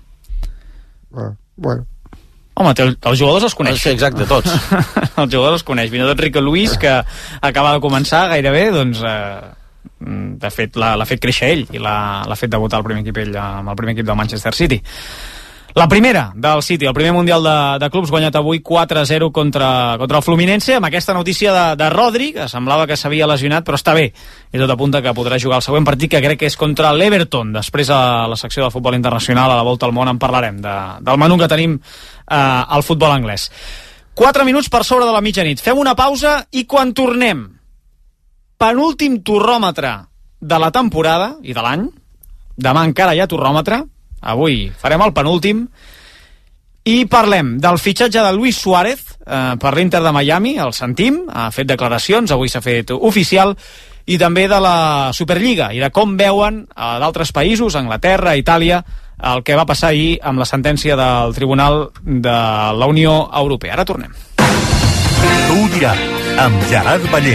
Bueno. Home, els jugadors els coneix. Sí, exacte, tots. Els jugadors els coneix. Fins i tot Rico Luis, que acaba de començar gairebé, doncs... de fet l'ha fet créixer ell i l'ha fet debutar al primer equip ell amb el primer equip del Manchester City. La primera del City, el primer Mundial de Clubs, guanyat avui 4-0 contra el Fluminense, amb aquesta notícia de Rodri, que semblava que s'havia lesionat, però està bé, i tot apunta que podrà jugar el següent partit, que crec que és contra l'Everton. Després a la secció de futbol internacional, a la Volta al Món, en parlarem del menú que tenim al futbol anglès. 4 minuts per sobre de la mitjanit. Fem una pausa i quan tornem, penúltim torròmetre de la temporada i de l'any. Demà encara hi ha torròmetre. Avui farem el penúltim. I parlem del fitxatge de Luis Suárez per l'Inter de Miami. El sentim, ha fet declaracions, avui s'ha fet oficial. I també de la Superliga i de com veuen a d'altres països, Anglaterra, Itàlia, el que va passar ahir amb la sentència del Tribunal de la Unió Europea. Ara tornem. Tu ho diràs, amb Gerard Ballé.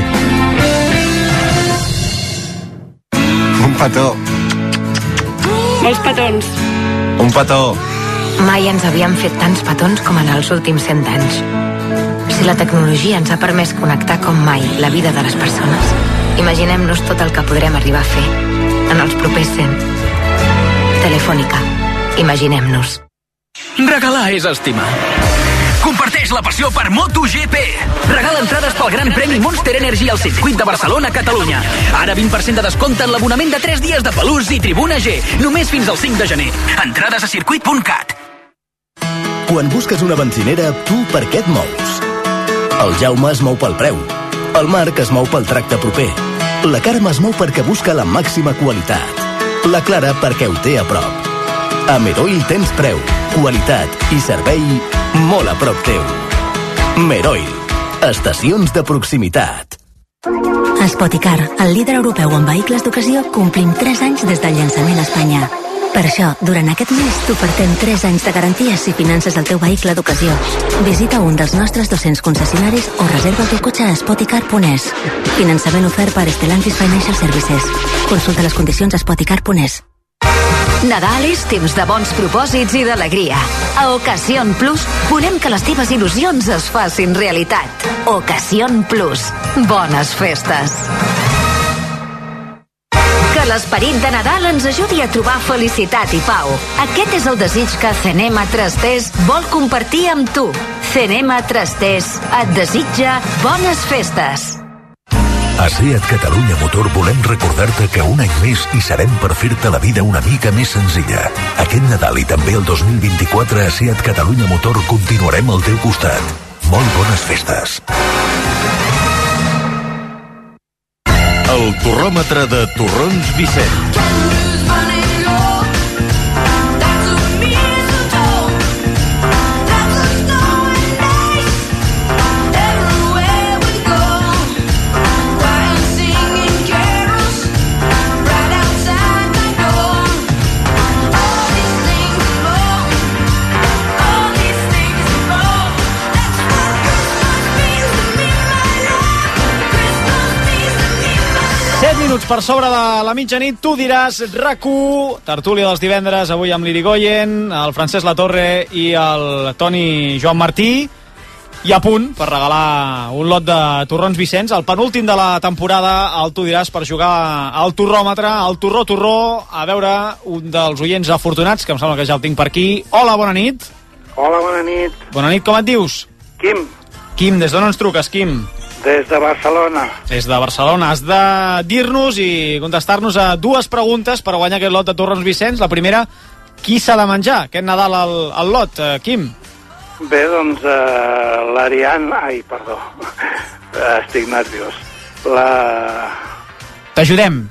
Un petó. Molts petons. Un petó. Mai ens havíem fet tants petons com en els últims 100 anys. Si la tecnologia ens ha permès connectar com mai la vida de les persones, imaginem-nos tot el que podrem arribar a fer en els propers 100. Telefònica. Imaginem-nos. Regalar és estimar. Comparteix la passió per MotoGP. Regala entrades pel Gran Premi Monster Energy al circuit de Barcelona, Catalunya. Ara 20% de descompte en l'abonament de 3 dies de Pelús i Tribuna G. Només fins al 5 de gener. Entrades a circuit.cat. Quan busques una benzinera, tu per què et mous? El Jaume es mou pel preu. El Marc es mou pel tracte proper. La Carme es mou perquè busca la màxima qualitat. La Clara perquè ho té a prop. A Meroil tens preu, qualitat i servei molt a prop teu. Meroil. Estacions de proximitat. A Spoticar, el líder europeu en vehicles d'ocasió, complim 3 anys des del llançament a Espanya. Per això, durant aquest mes t'ofertem 3 anys de garanties si finances el teu vehicle d'ocasió. Visita un dels nostres 200 concessionaris o reserva el teu cotxe a spoticar.es. Finançament ofert per Stellantis Financial Services. Consulta les condicions a spoticar.es. Nadal és temps de bons propòsits i d'alegria. A Ocasión Plus volem que les teves il·lusions es facin realitat. Ocasión Plus. Bones festes. Que l'esperit de Nadal ens ajudi a trobar felicitat i pau. Aquest és el desig que Cenema Trasters vol compartir amb tu. Cenema Trasters et desitja bones festes. A SEAT Catalunya Motor volem recordar-te que un any més hi serem per fer-te la vida una mica més senzilla. Aquest Nadal i també el 2024 a SEAT Catalunya Motor continuarem al teu costat. Molt bones festes. El torròmetre de Torrons Vicent. Per sobre de la mitjanit, tu diràs RAC1, tertúlia dels divendres, avui amb l'Irigoyen, el Francesc Latorre i el Toni Joan Martí, i a punt per regalar un lot de torrons Vicenç, el penúltim de la temporada, el tu diràs, per jugar al torròmetre, al torró, a veure un dels oients afortunats, que em sembla que ja el tinc per aquí. Hola, bona nit. Hola, bona nit. Bona nit, com et dius? Quim. Quim, des d'on ens truques, Quim? Des de Barcelona. Des de Barcelona. Has de dir-nos i contestar-nos a 2 preguntes per guanyar aquest lot de torrons Vicenç. La primera, qui s'ha de menjar aquest Nadal al lot, Quim? Bé, doncs l'Ariadna... Ai, perdó. Estic nerviós. T'ajudem.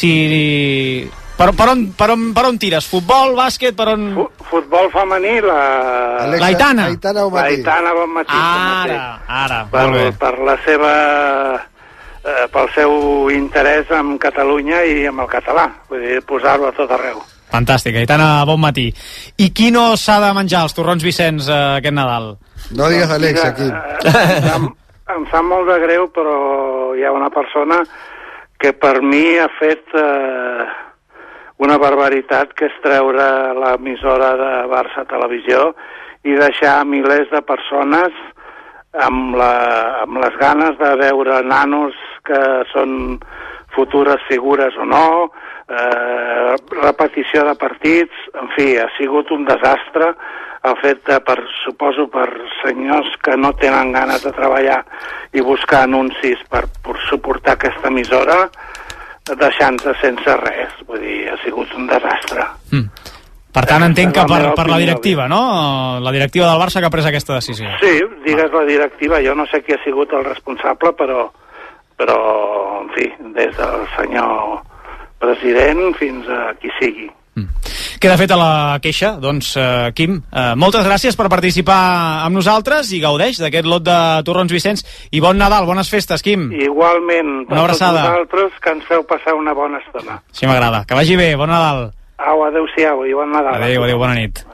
Per on tires? Futbol, bàsquet, per on... Futbol femení, l'Aitana. L'Aitana Bonmatí. Ara. Per la seva... pel seu interès amb Catalunya i amb el català. Vull dir, posar-lo a tot arreu. Fantàstic, Aitana, bon matí. I qui no s'ha de menjar els torrons Vicenç aquest Nadal? No digues Alex, aquí. Em fa molt de greu, però hi ha una persona que per mi ha fet una barbaritat, que és treure l'emissora de Barça Televisió i deixar milers de persones amb les ganes de veure nanos que són futures figures o no, repetició de partits, en fi, ha sigut un desastre el fet de, suposo, per senyors que no tenen ganes de treballar i buscar anuncis per suportar aquesta emissora, deixant-se sense res. Vull dir, ha sigut un desastre. Per tant, entenc que per la directiva, no? La directiva del Barça que ha pres aquesta decisió. Sí, digues la directiva, jo no sé qui ha sigut el responsable, però en fi, des del senyor president fins a qui sigui. Queda feta la queixa, doncs, Quim, moltes gràcies per participar amb nosaltres i gaudeix d'aquest lot de torrons Vicenç i bon Nadal, bones festes, Quim. Igualment, per tots vosaltres, que ens feu passar una bona estona. Sí, m'agrada. Que vagi bé, bon Nadal. Au, adeu-siau i bon Nadal. Adéu, bona nit.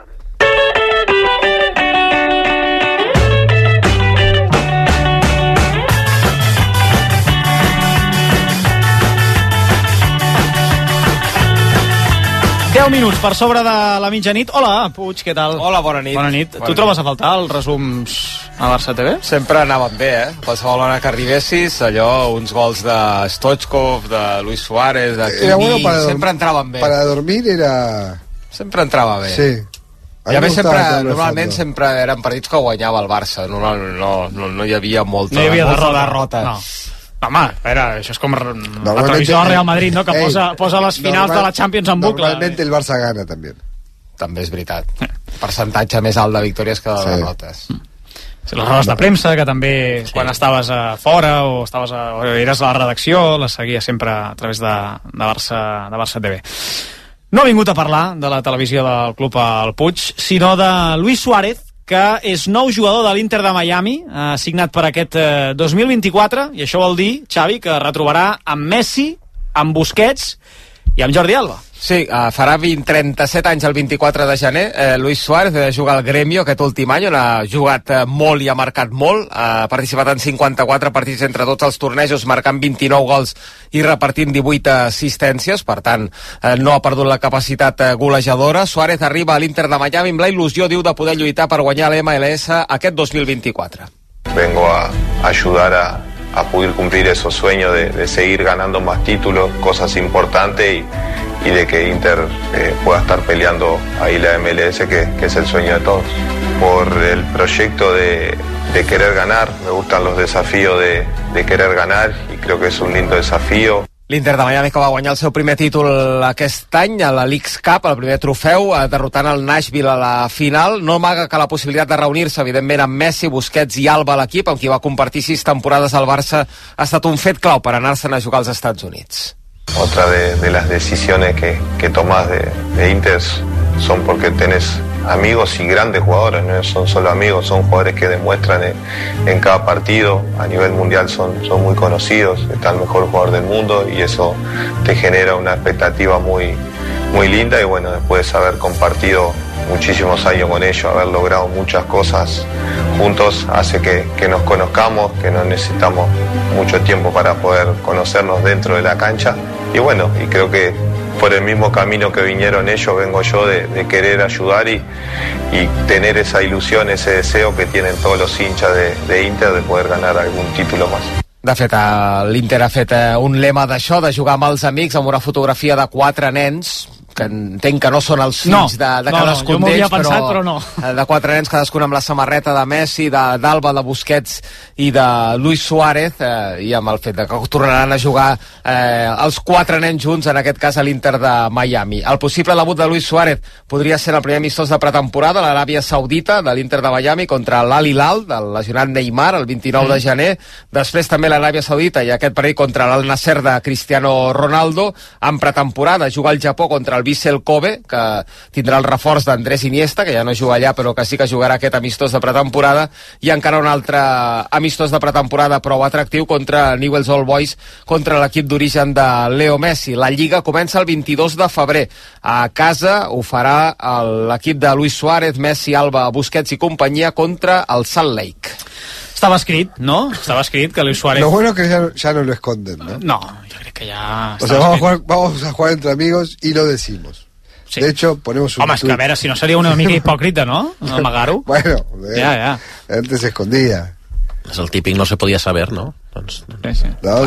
Minuts per sobre de la mitjanit. Hola, Puig, què tal? Hola, bona nit. Bona nit. Tu trobes a faltar els resums a Barça TV? Sempre anaven bé, Qualsevol hora que arribessis, allò, uns gols de Stoichkov, de Luis Suárez, de Kimi, sempre entraven bé. Para dormir era... Sempre entrava bé. Sí. I a més normalment sempre eren partits que guanyava el Barça. No hi havia molta derrota. No. Home, això és com la televisió del Real Madrid, no? Que posa les finals de la Champions en bucle. Normalment el Barça gana, també. També és veritat. Percentatge més alt de victòries que de derrotes. Sí, les rodes de premsa, que també quan estaves fora o eres a la redacció, les seguia sempre a través de Barça TV. No ha vingut a parlar de la televisió del club al Puig, sinó de Luis Suárez, que és nou jugador de l'Inter de Miami, signat per aquest 2024, i això vol dir, Xavi, que retrobarà amb Messi, amb Busquets i amb Jordi Alba. Sí, farà 37 anys el 24 de gener. Luis Suárez juga al Gremio aquest últim any, on ha jugat molt i ha marcat molt. Ha participat en 54 partits entre tots els tornejos, marcant 29 gols i repartint 18 assistències. Per tant, no ha perdut la capacitat golejadora. Suárez arriba a l'Inter de Miami amb la il·lusió, diu, de poder lluitar per guanyar l'MLS aquest 2024. Vengo a ayudar a poder cumplir esos sueños de seguir ganando más títulos, cosas importantes y de que Inter pueda estar peleando ahí la MLS, que es el sueño de todos. Por el proyecto de querer ganar, me gustan los desafíos de querer ganar y creo que es un lindo desafío. L'Inter de Miami, que va guanyar el seu primer títol aquest any, a la Leagues Cup, el primer trofeu, derrotant el Nashville a la final. No amaga que la possibilitat de reunir-se, evidentment, amb Messi, Busquets i Alba a l'equip, amb qui va compartir 6 temporades al Barça, ha estat un fet clau per anar-se'n a jugar als Estats Units. Otra de las decisiones que tomás de Inter son porque tenés amigos y grandes jugadores, no son solo amigos, son jugadores que demuestran en cada partido. A nivel mundial son muy conocidos, está el mejor jugador del mundo y eso te genera una expectativa muy linda. Y bueno, después de haber compartido muchísimos años con ellos, haber logrado muchas cosas juntos, hace que nos conozcamos, que no necesitamos mucho tiempo para poder conocernos dentro de la cancha. Y bueno, y creo que por el mismo camino que vinieron ellos, vengo yo de querer ayudar y tener esa ilusión, ese deseo que tienen todos los hinchas de Inter de poder ganar algún título más. De fet, l'Inter ha fet un lema d'això, de jugar amb els amics, amb una fotografia de 4 nens, que entenc que no són els fills de cadascun d'ells, però no. De 4 nens, cadascun amb la samarreta de Messi, d'Alba, de Busquets i de Luis Suárez, i amb el fet que tornaran a jugar els 4 nens junts, en aquest cas a l'Inter de Miami. El possible debut de Luis Suárez podria ser el primer amistós de pretemporada a l'Aràbia Saudita, de l'Inter de Miami, contra l'Al Hilal, del lesionat Neymar, el 29 de gener. Després també l'Aràbia Saudita i aquest parell contra l'Al Nasser de Cristiano Ronaldo. En pretemporada jugar al Japó contra el Vissel Kobe, que tindrà el reforç d'Andrés Iniesta, que ja no juga allà però que sí que jugarà aquest amistós de pretemporada, i encara un altre amistós de pretemporada prou atractiu contra Newell's Old Boys, contra l'equip d'origen de Leo Messi. La Lliga comença el 22 de febrer. A casa ho farà l'equip de Luis Suárez, Messi, Alba, Busquets i companyia contra el Salt Lake. Estaba escrito, ¿no? Estaba escrito que Luis Suárez... Lo bueno es que ya no lo esconden, ¿no? No, yo creo que ya... O sea, vamos a jugar entre amigos y lo decimos. Sí. De hecho, ponemos un... Home, és que a veure, si no seria una mica hipòcrita, no? Amagar-ho. Bueno, ja. Antes se escondía. És el típic no se podia saber, no? Doncs, sí.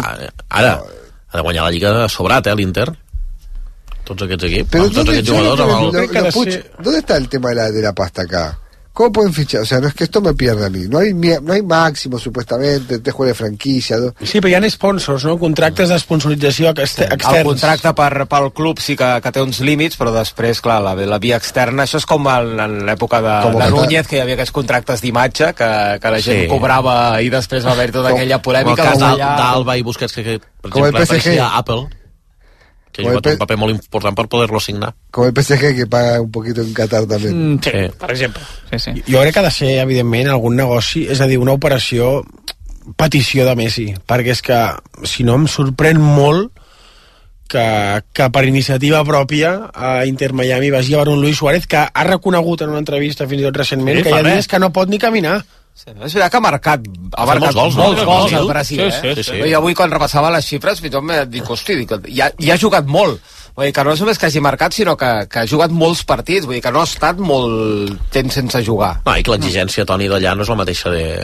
Ara, ha de guanyar la Lliga sobrat, l'Inter. Tots aquests equips, Pero tots aquests jugadors... ¿Dónde está el tema de la pasta acá? ¿Cómo pueden fichar? O sea, no es que esto me pierda a mí. No hay máximo, supuestamente, 3 jugadors de franquícia. Sí, però hi ha sponsors, no? Contractes d'esponsorització externs. El contracte pel club sí que té uns límits, però després, clar, la via externa, això és com en l'època de Núñez, que hi havia aquests contractes d'imatge, que la gent cobrava i després va haver tota aquella polèmica. Com el cas d'Alba i Busquets, que per exemple apareixia Apple, que ha jugat un paper molt important per poder-lo signar. Com el PSG, que paga un poquito en Qatar també. Sí, per exemple. Sí. Jo crec que ha de ser, evidentment, algun negoci, és a dir, una operació petició de Messi, perquè és que, si no, em sorprèn molt que per iniciativa pròpia a Inter Miami vagi a veure un Luis Suárez que ha reconegut en una entrevista fins i tot recentment que hi ha dies que no pot ni caminar. Sí, és veritat que ha marcat molts gols al Brasil, sí. I avui quan repassava les xifres fins i tot m'he dit, hosti, ja ha jugat molt. Vull dir que no és només que hagi marcat, sinó que ha jugat molts partits, vull dir que no ha estat molt temps sense jugar. No, i que l'exigència, Toni, d'allà no és la mateixa de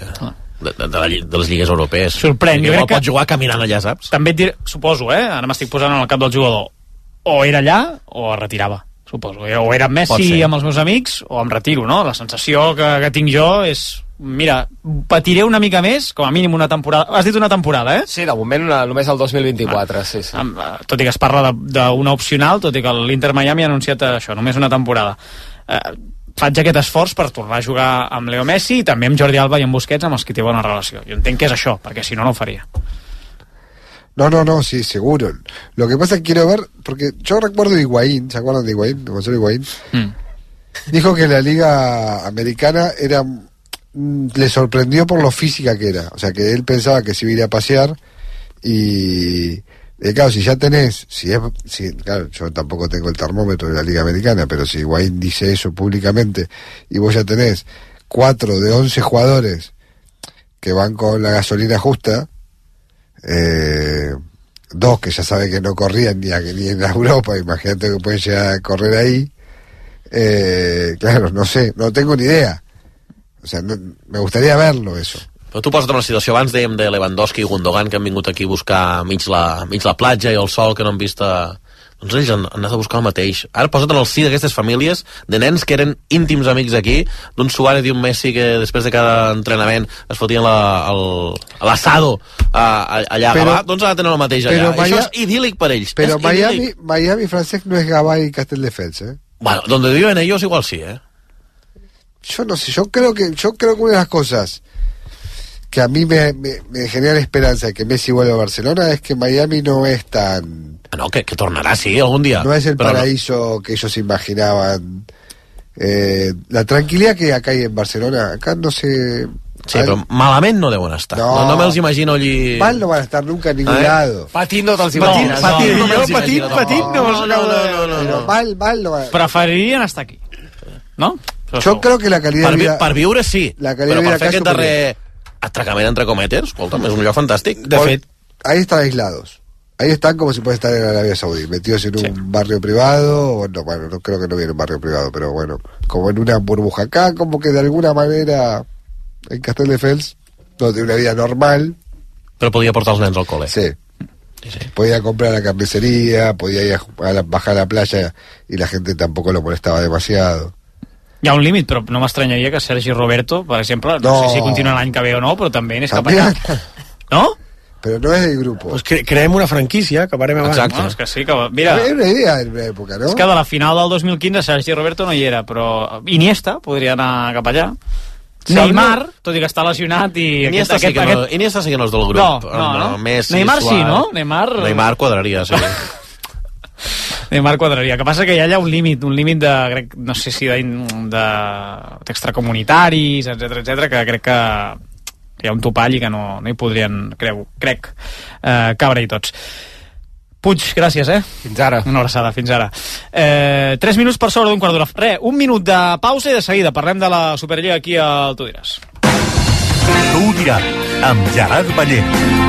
les lligues europees. Sorprèn, jo crec que pot jugar caminant allà, saps? També et diré, suposo, ara m'estic posant en el cap del jugador, o era allà o es retirava, suposo, o era Messi amb els meus amics o em retiro, no? La sensació que tinc jo és, mira, patiré una mica més, com a mínim una temporada. Has dit una temporada, Sí, de moment només el 2024, sí. Tot i que es parla d'una opcional, tot i que l'Inter Miami ha anunciat això, només una temporada. Faig aquest esforç per tornar a jugar amb Leo Messi i també amb Jordi Alba i amb Busquets, amb els que té bona relació. Jo entenc que és això, perquè si no, no ho faria. No, sí, seguro. Lo que pasa es que quiero ver, porque yo recuerdo de Higuaín, ¿se acuerdan de Higuaín? De Gonzalo Higuaín. Dijo que la liga americana le sorprendió por lo física que era. O sea, que él pensaba que se iba a ir a pasear y claro, si ya tenés, claro, yo tampoco tengo el termómetro de la liga americana, pero si Higuaín dice eso públicamente y vos ya tenés 4 de 11 jugadores que van con la gasolina justa, 2 que ya saben que no corrían ni en Europa, imagínate que pueden llegar a correr ahí, claro, no sé, no tengo ni idea. O sea, me gustaría verlo, eso. Però tu posa't en la situació, abans dèiem de Lewandowski i Gundogan, que han vingut aquí a buscar mig la platja i el sol que no han vist doncs ells han anat a buscar el mateix. Ara posa't en el si d'aquestes famílies de nens que eren íntims amics aquí, d'un Suárez i un Messi que després de cada entrenament es fotien l'assado allà a Gavà, doncs ha de tenir el mateix allà. Això és idíl·lic per ells. Però Miami, Francesc, no es Gavà y Castelldefels, Bueno, donde viven ellos igual sí, Yo no sé, yo creo que una de las cosas que a mí me genera esperanza de que Messi vuelva a Barcelona es que Miami no es tan... No, que tornará, sí, algún día. No es el paraíso que ellos imaginaban. La tranquilidad que acá hay en Barcelona, acá no sé... Sí, però malament no deuen estar. No me'ls imagino allí... Mal no van a estar nunca en ningún lado. Patint no te'ls imagines. Patint no. Pero mal no van a... Preferirien estar aquí, no? Yo creo que la calidad de vida... Per viure sí, la calidad però per fer aquest darrer atracament entre cometes, escolta'm, és un lloc fantàstic. De fet, ahí están aislados. Ahí están como si puede estar en Arabia Saudí, metidos en un barrio privado, bueno, no creo que no viene un barrio privado, pero bueno, como en una burbuja acá, como que de alguna manera en Castelldefels no tiene una vida normal. Però podia portar els nens al col·le. Sí. Podía comprar a la carnicería, podía ir a bajar a la playa y la gente tampoco lo molestaba demasiado. Hi ha un límit, però no m'estranyaria que Sergi Roberto, per exemple, no sé si continua l'any que ve o no, però també n'és cap allà. No? Pero no es del grupo. Pues creem una franquícia, que parem abans. Exacte. No, és que sí, que... Mira, era una idea en una època, no? És que de la final del 2015 Sergi Roberto no hi era, però Iniesta podria anar cap allà. Neymar, tot i que està lesionat i... Iniesta sí que no és del grup. No. Messi, Neymar Suárez. Sí, no? Neymar quadraria, sí. Neymar quadraria. El que passa que hi ha allà un límit de, no sé si d'extracomunitaris, etcètera, que crec que hi ha un topall i que no hi podrien, crec, cabre i tots. Puig, gràcies, Fins ara. Una abraçada, fins ara. 3 minuts per sobre d'un quart d'hora. Un minut de pausa i de seguida parlem de la Superliga aquí al Tu diràs. Tu diràs, amb Gerard Ballé.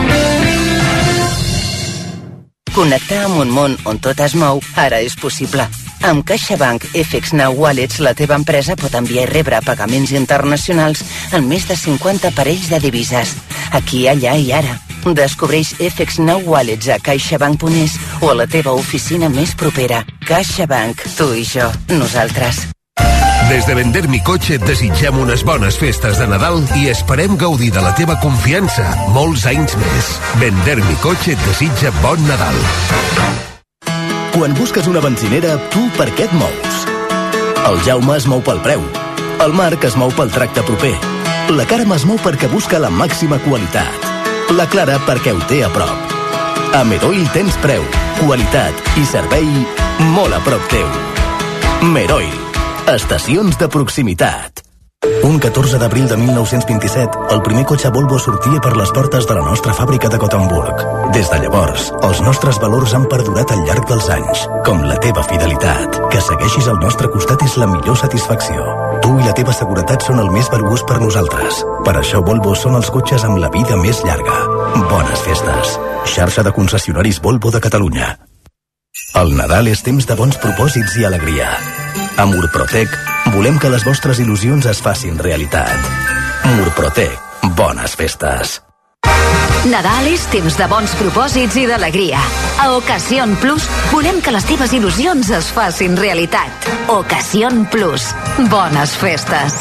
Connectar amb un món on tot es mou ara és possible. Amb CaixaBank FX Now Wallets, la teva empresa pot enviar i rebre pagaments internacionals en més de 50 parells de divises. Aquí, allà i ara. Descobreix FX Now Wallets a caixabank.es o a la teva oficina més propera. CaixaBank, tu i jo, nosaltres. Des de Vender mi cotxe et desitgem unes bones festes de Nadal i esperem gaudir de la teva confiança molts anys més. Vender mi cotxe et desitja bon Nadal. Quan busques una benzinera, tu per què et mous? El Jaume es mou pel preu. El Marc es mou pel tracte proper. La Carme es mou perquè busca la màxima qualitat. La Clara perquè ho té a prop. A Meroil tens preu, qualitat i servei molt a prop teu. Meroil. Estacions de proximitat. Un 14 d'abril de 1927, el primer cotxe Volvo sortia per les portes de la nostra fàbrica de Gothenburg. Des de llavors, els nostres valors han perdurat al llarg dels anys, com la teva fidelitat. Que segueixis al nostre costat és la millor satisfacció. Tu i la teva seguretat són el més valuós per nosaltres. Per això Volvo són els cotxes amb la vida més llarga. Bones festes. Xarxa de concessionaris Volvo de Catalunya. El Nadal és temps de bons propòsits i alegria. A Murprotec volem que les vostres il·lusions es facin realitat. Murprotec, bones festes. Nadal és temps de bons propòsits i d'alegria. A Ocasión Plus volem que les teves il·lusions es facin realitat. Ocasión Plus, bones festes.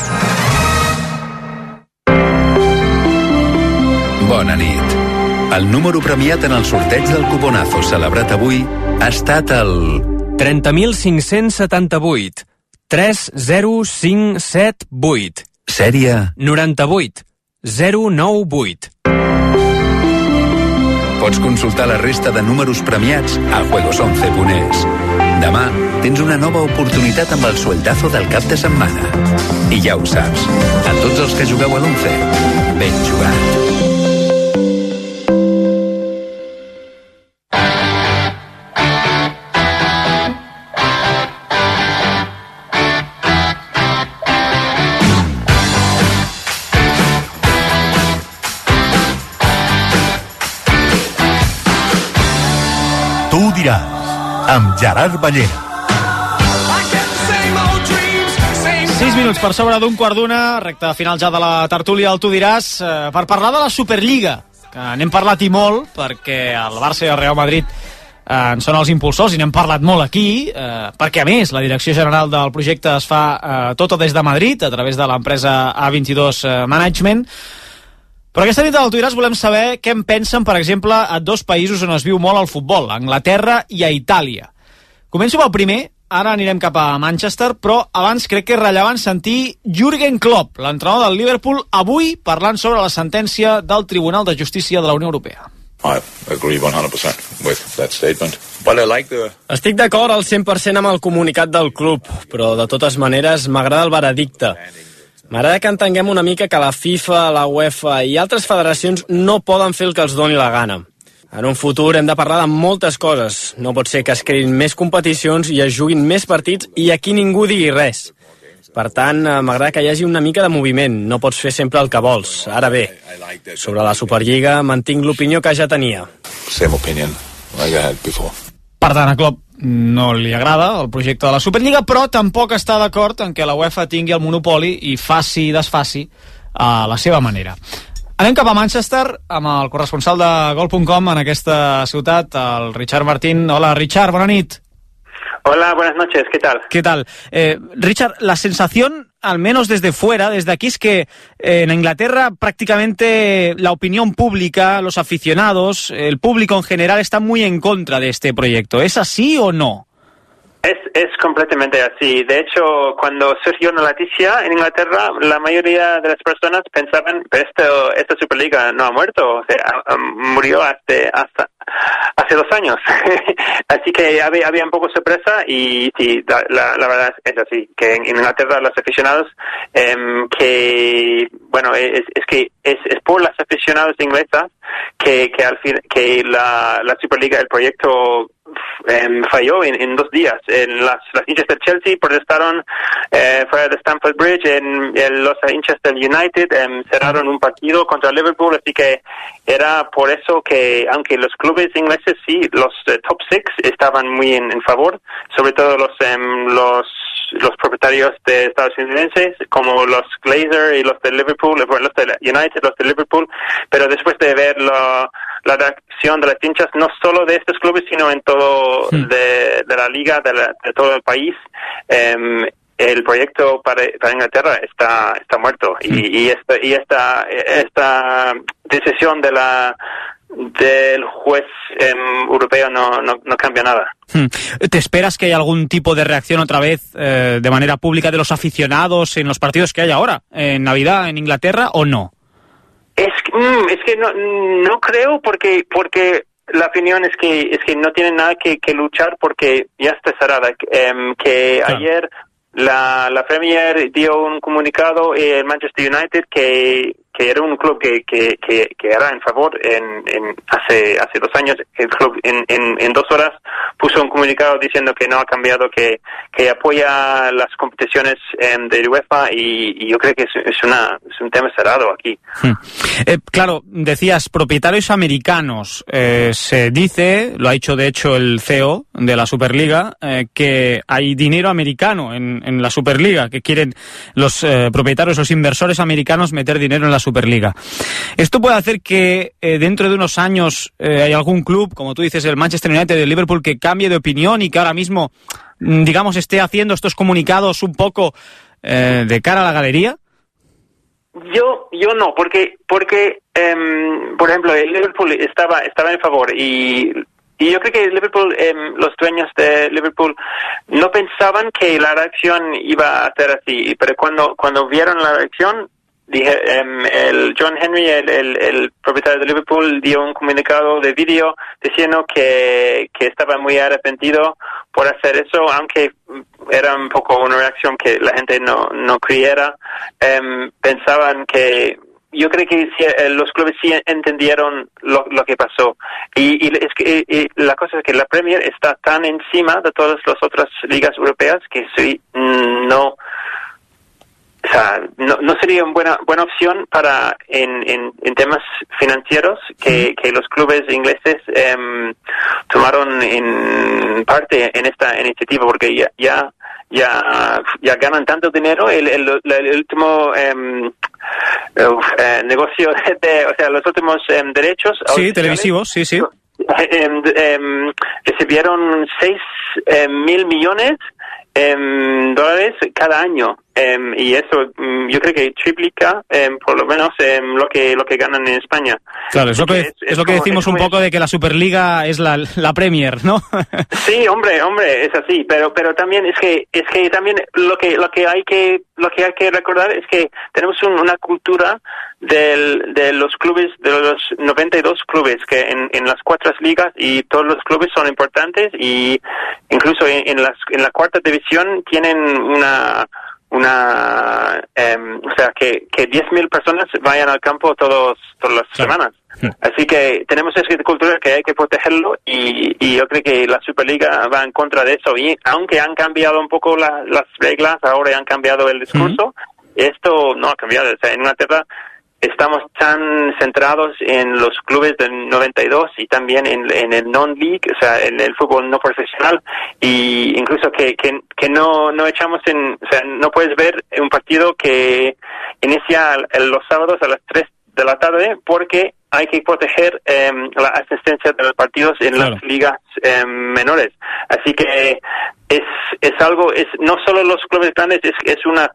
Bona nit. El número premiat en el sorteig del Cuponazo celebrat avui ha estat el 30.578 30578. Sèrie 98 098. Pots consultar la resta de números premiats a juegos11.es. Demà tens una nova oportunitat amb el sueldazo del cap de setmana. I ja ho saps, a tots els que jugueu a l'11, ben jugat. Tu ho diràs, amb Gerard Ballera. 6 minuts per sobre d'un quart d'una, recta final ja de la tertúlia del Tu diràs, per parlar de la Superliga, que n'hem parlat i molt, perquè el Barça i el Real Madrid en són els impulsors i n'hem parlat molt aquí, perquè a més la direcció general del projecte es fa tot des de Madrid, a través de l'empresa A22 Management. Però aquesta nit al Tu diràs volem saber què en pensen, per exemple, a dos països on es viu molt el futbol, a Anglaterra i a Itàlia. Començo pel primer, ara anirem cap a Manchester, però abans crec que és rellevant sentir Jürgen Klopp, l'entrenador del Liverpool, avui parlant sobre la sentència del Tribunal de Justícia de la Unió Europea. I agree 100% with that statement. Well, I like the... Estic d'acord al 100% amb el comunicat del club, però de totes maneres m'agrada el veredicte. M'agrada que entenguem una mica que la FIFA, la UEFA i altres federacions no poden fer el que els doni la gana. En un futur hem de parlar de moltes coses. No pot ser que es creïn més competicions i es juguin més partits i aquí ningú digui res. Per tant, m'agrada que hi hagi una mica de moviment. No pots fer sempre el que vols. Ara bé, sobre la Superliga mantinc l'opinió que ja tenia. Same opinion, like I had before. Per tant, a Klopp no li agrada el projecte de la Superliga, però tampoc està d'acord en que la UEFA tingui el monopoli i faci i desfaci a la seva manera. Anem cap a Manchester amb el corresponsal de Gol.com en aquesta ciutat, el Richard Martín. Hola, Richard, bona nit. Hola, buenas noches, ¿qué tal? ¿Qué tal? Richard, la sensación, al menos desde fuera, desde aquí, es que en Inglaterra prácticamente la opinión pública, los aficionados, el público en general está muy en contra de este proyecto. ¿Es así o no? Es completamente así. De hecho, cuando surgió la noticia en Inglaterra, la mayoría de las personas pensaban que esta Superliga no ha muerto, o sea, murió hace 2 años. Así que había un poco sorpresa y sí, la verdad es así, que en Inglaterra los aficionados, que bueno, es por los aficionados ingleses que al fin que la Superliga, el proyecto falló en 2 días. Las hinchas del Chelsea protestaron fuera de Stamford Bridge, los hinchas del United cerraron un partido contra Liverpool, así que era por eso que, aunque los clubes ingleses sí, los top 6 estaban muy en favor, sobre todo los propietarios de estadounidenses, como los Glazer y los de Liverpool, los de United, los de Liverpool, pero después de ver la reacción de las hinchas, no solo de estos clubes, sino en todo de la liga, de todo el país, el proyecto para Inglaterra está muerto y esta decisión del juez europeo no cambia nada. ¿Te esperas que haya algún tipo de reacción otra vez de manera pública de los aficionados en los partidos que hay ahora en Navidad en Inglaterra o no? Es que no creo porque la opinión es que no tienen nada que luchar porque ya está cerrada. Que claro. Ayer la Premier dio un comunicado el Manchester United que era un club que era en favor hace 2 años. El club en 2 horas puso un comunicado diciendo que no ha cambiado, que apoya las competiciones de UEFA y yo creo que es un tema cerrado aquí. Claro, decías propietarios americanos. Se dice, lo ha dicho de hecho el CEO de la Superliga, que hay dinero americano en la Superliga, que quieren los propietarios, los inversores americanos meter dinero en la Superliga. Esto puede hacer que dentro de unos años hay algún club, como tú dices, el Manchester United, el Liverpool, que cambie de opinión y que ahora mismo, digamos, esté haciendo estos comunicados un poco de cara a la galería. Yo no, porque por ejemplo, el Liverpool estaba en favor y yo creo que el Liverpool, los dueños de Liverpool no pensaban que la reacción iba a ser así, pero cuando vieron la reacción, el John Henry, el propietario de Liverpool, dio un comunicado de vídeo diciendo que estaba muy arrepentido por hacer eso, aunque era un poco una reacción que la gente no creyera. Pensaban que... Yo creo que los clubes sí entendieron lo que pasó. Y es que la cosa es que la Premier está tan encima de todas las otras ligas europeas que sí, no sería una buena opción para en temas financieros que los clubes ingleses tomaron en parte en esta iniciativa, porque ya ganan tanto dinero. El último negocio o sea, los últimos derechos televisivos, sí. Recibieron 6.000 millones dólares cada año, y eso yo creo que triplica por lo menos lo que ganan en España. Claro, es lo que decimos un poco de que la Superliga es la Premier, ¿no? Sí, hombre, es así, pero también es que también lo que hay que recordar es que tenemos una cultura de los clubes, de los 92 clubes que en las 4 ligas, y todos los clubes son importantes, y incluso en la 4ª división tienen o sea, que 10.000 personas vayan al campo todas las semanas. Así que tenemos esa cultura que hay que protegerlo, y yo creo que la Superliga va en contra de eso, y aunque han cambiado un poco las reglas, ahora han cambiado el discurso, esto no ha cambiado. O sea, en Inglaterra estamos tan centrados en los clubes del 92 y también en el non-league, o sea, en el fútbol no profesional, y incluso que no echamos o sea, no puedes ver un partido que inicia los sábados a las 3 de la tarde porque hay que proteger la asistencia de los partidos en las ligas menores. Así que es algo, no solo los clubes grandes, es una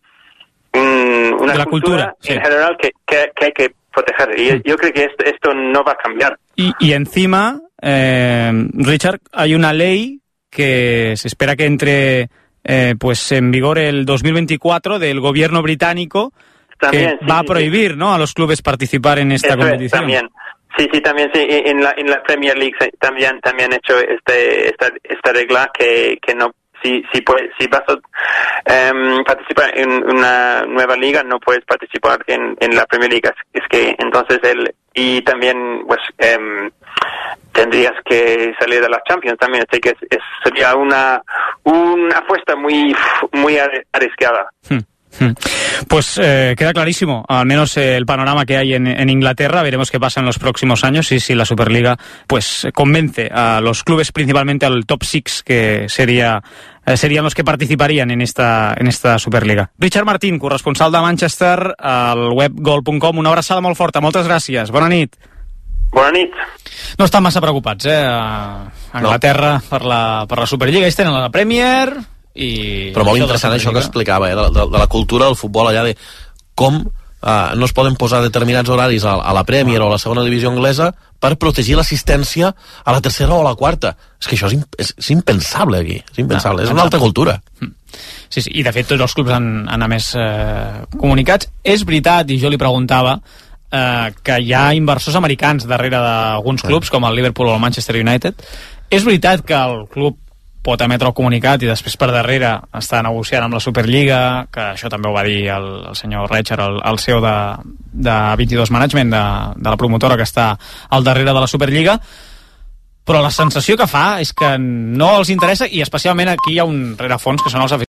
cultura en general que hay que proteger, y yo creo que esto no va a cambiar. Y encima, Richard, hay una ley que se espera que entre pues en vigor el 2024 del gobierno británico, también, que va a prohibir, ¿no?, a los clubes participar en esta competición. También. Sí, también sí. En la Premier League también han hecho esta regla que no. Si vas a participar en una nueva liga, no puedes participar en la Premier League. Es que entonces y también pues tendrías que salir de la Champions también. Así que sería una apuesta muy arriesgada. Pues queda clarísimo, al menos el panorama que hay en Inglaterra. Veremos qué pasa en los próximos años y si la Superliga pues convence a los clubes, principalmente al top 6, que serían los que participarían en esta Superliga. Richard Martín, corresponsal de Manchester al web gol.com, una abraçada molt forta, moltes gràcies, bona nit. Bona nit. No estan massa preocupats, a Anglaterra, per la Superliga. Ells tenen la Premier, Però molt interessant això que explicava, de la cultura del futbol allà, de com no es poden posar determinats horaris a la Premier o a la segona divisió anglesa per protegir l'assistència a la tercera o a la quarta. És que això és impensable aquí, és impensable, és una altra cultura. Sí, i de fet tots els clubs han emès comunicats. És veritat, i jo li preguntava, que hi ha inversors americans darrere d'alguns clubs, com el Liverpool o el Manchester United. És veritat que el club pot emetre el comunicat i després per darrere està negociant amb la Superliga, que això també ho va dir el senyor Recher, el CEO de 22 Management, de la promotora que està al darrere de la Superliga, però la sensació que fa és que no els interessa, i especialment aquí hi ha un rerefons que són els aficionats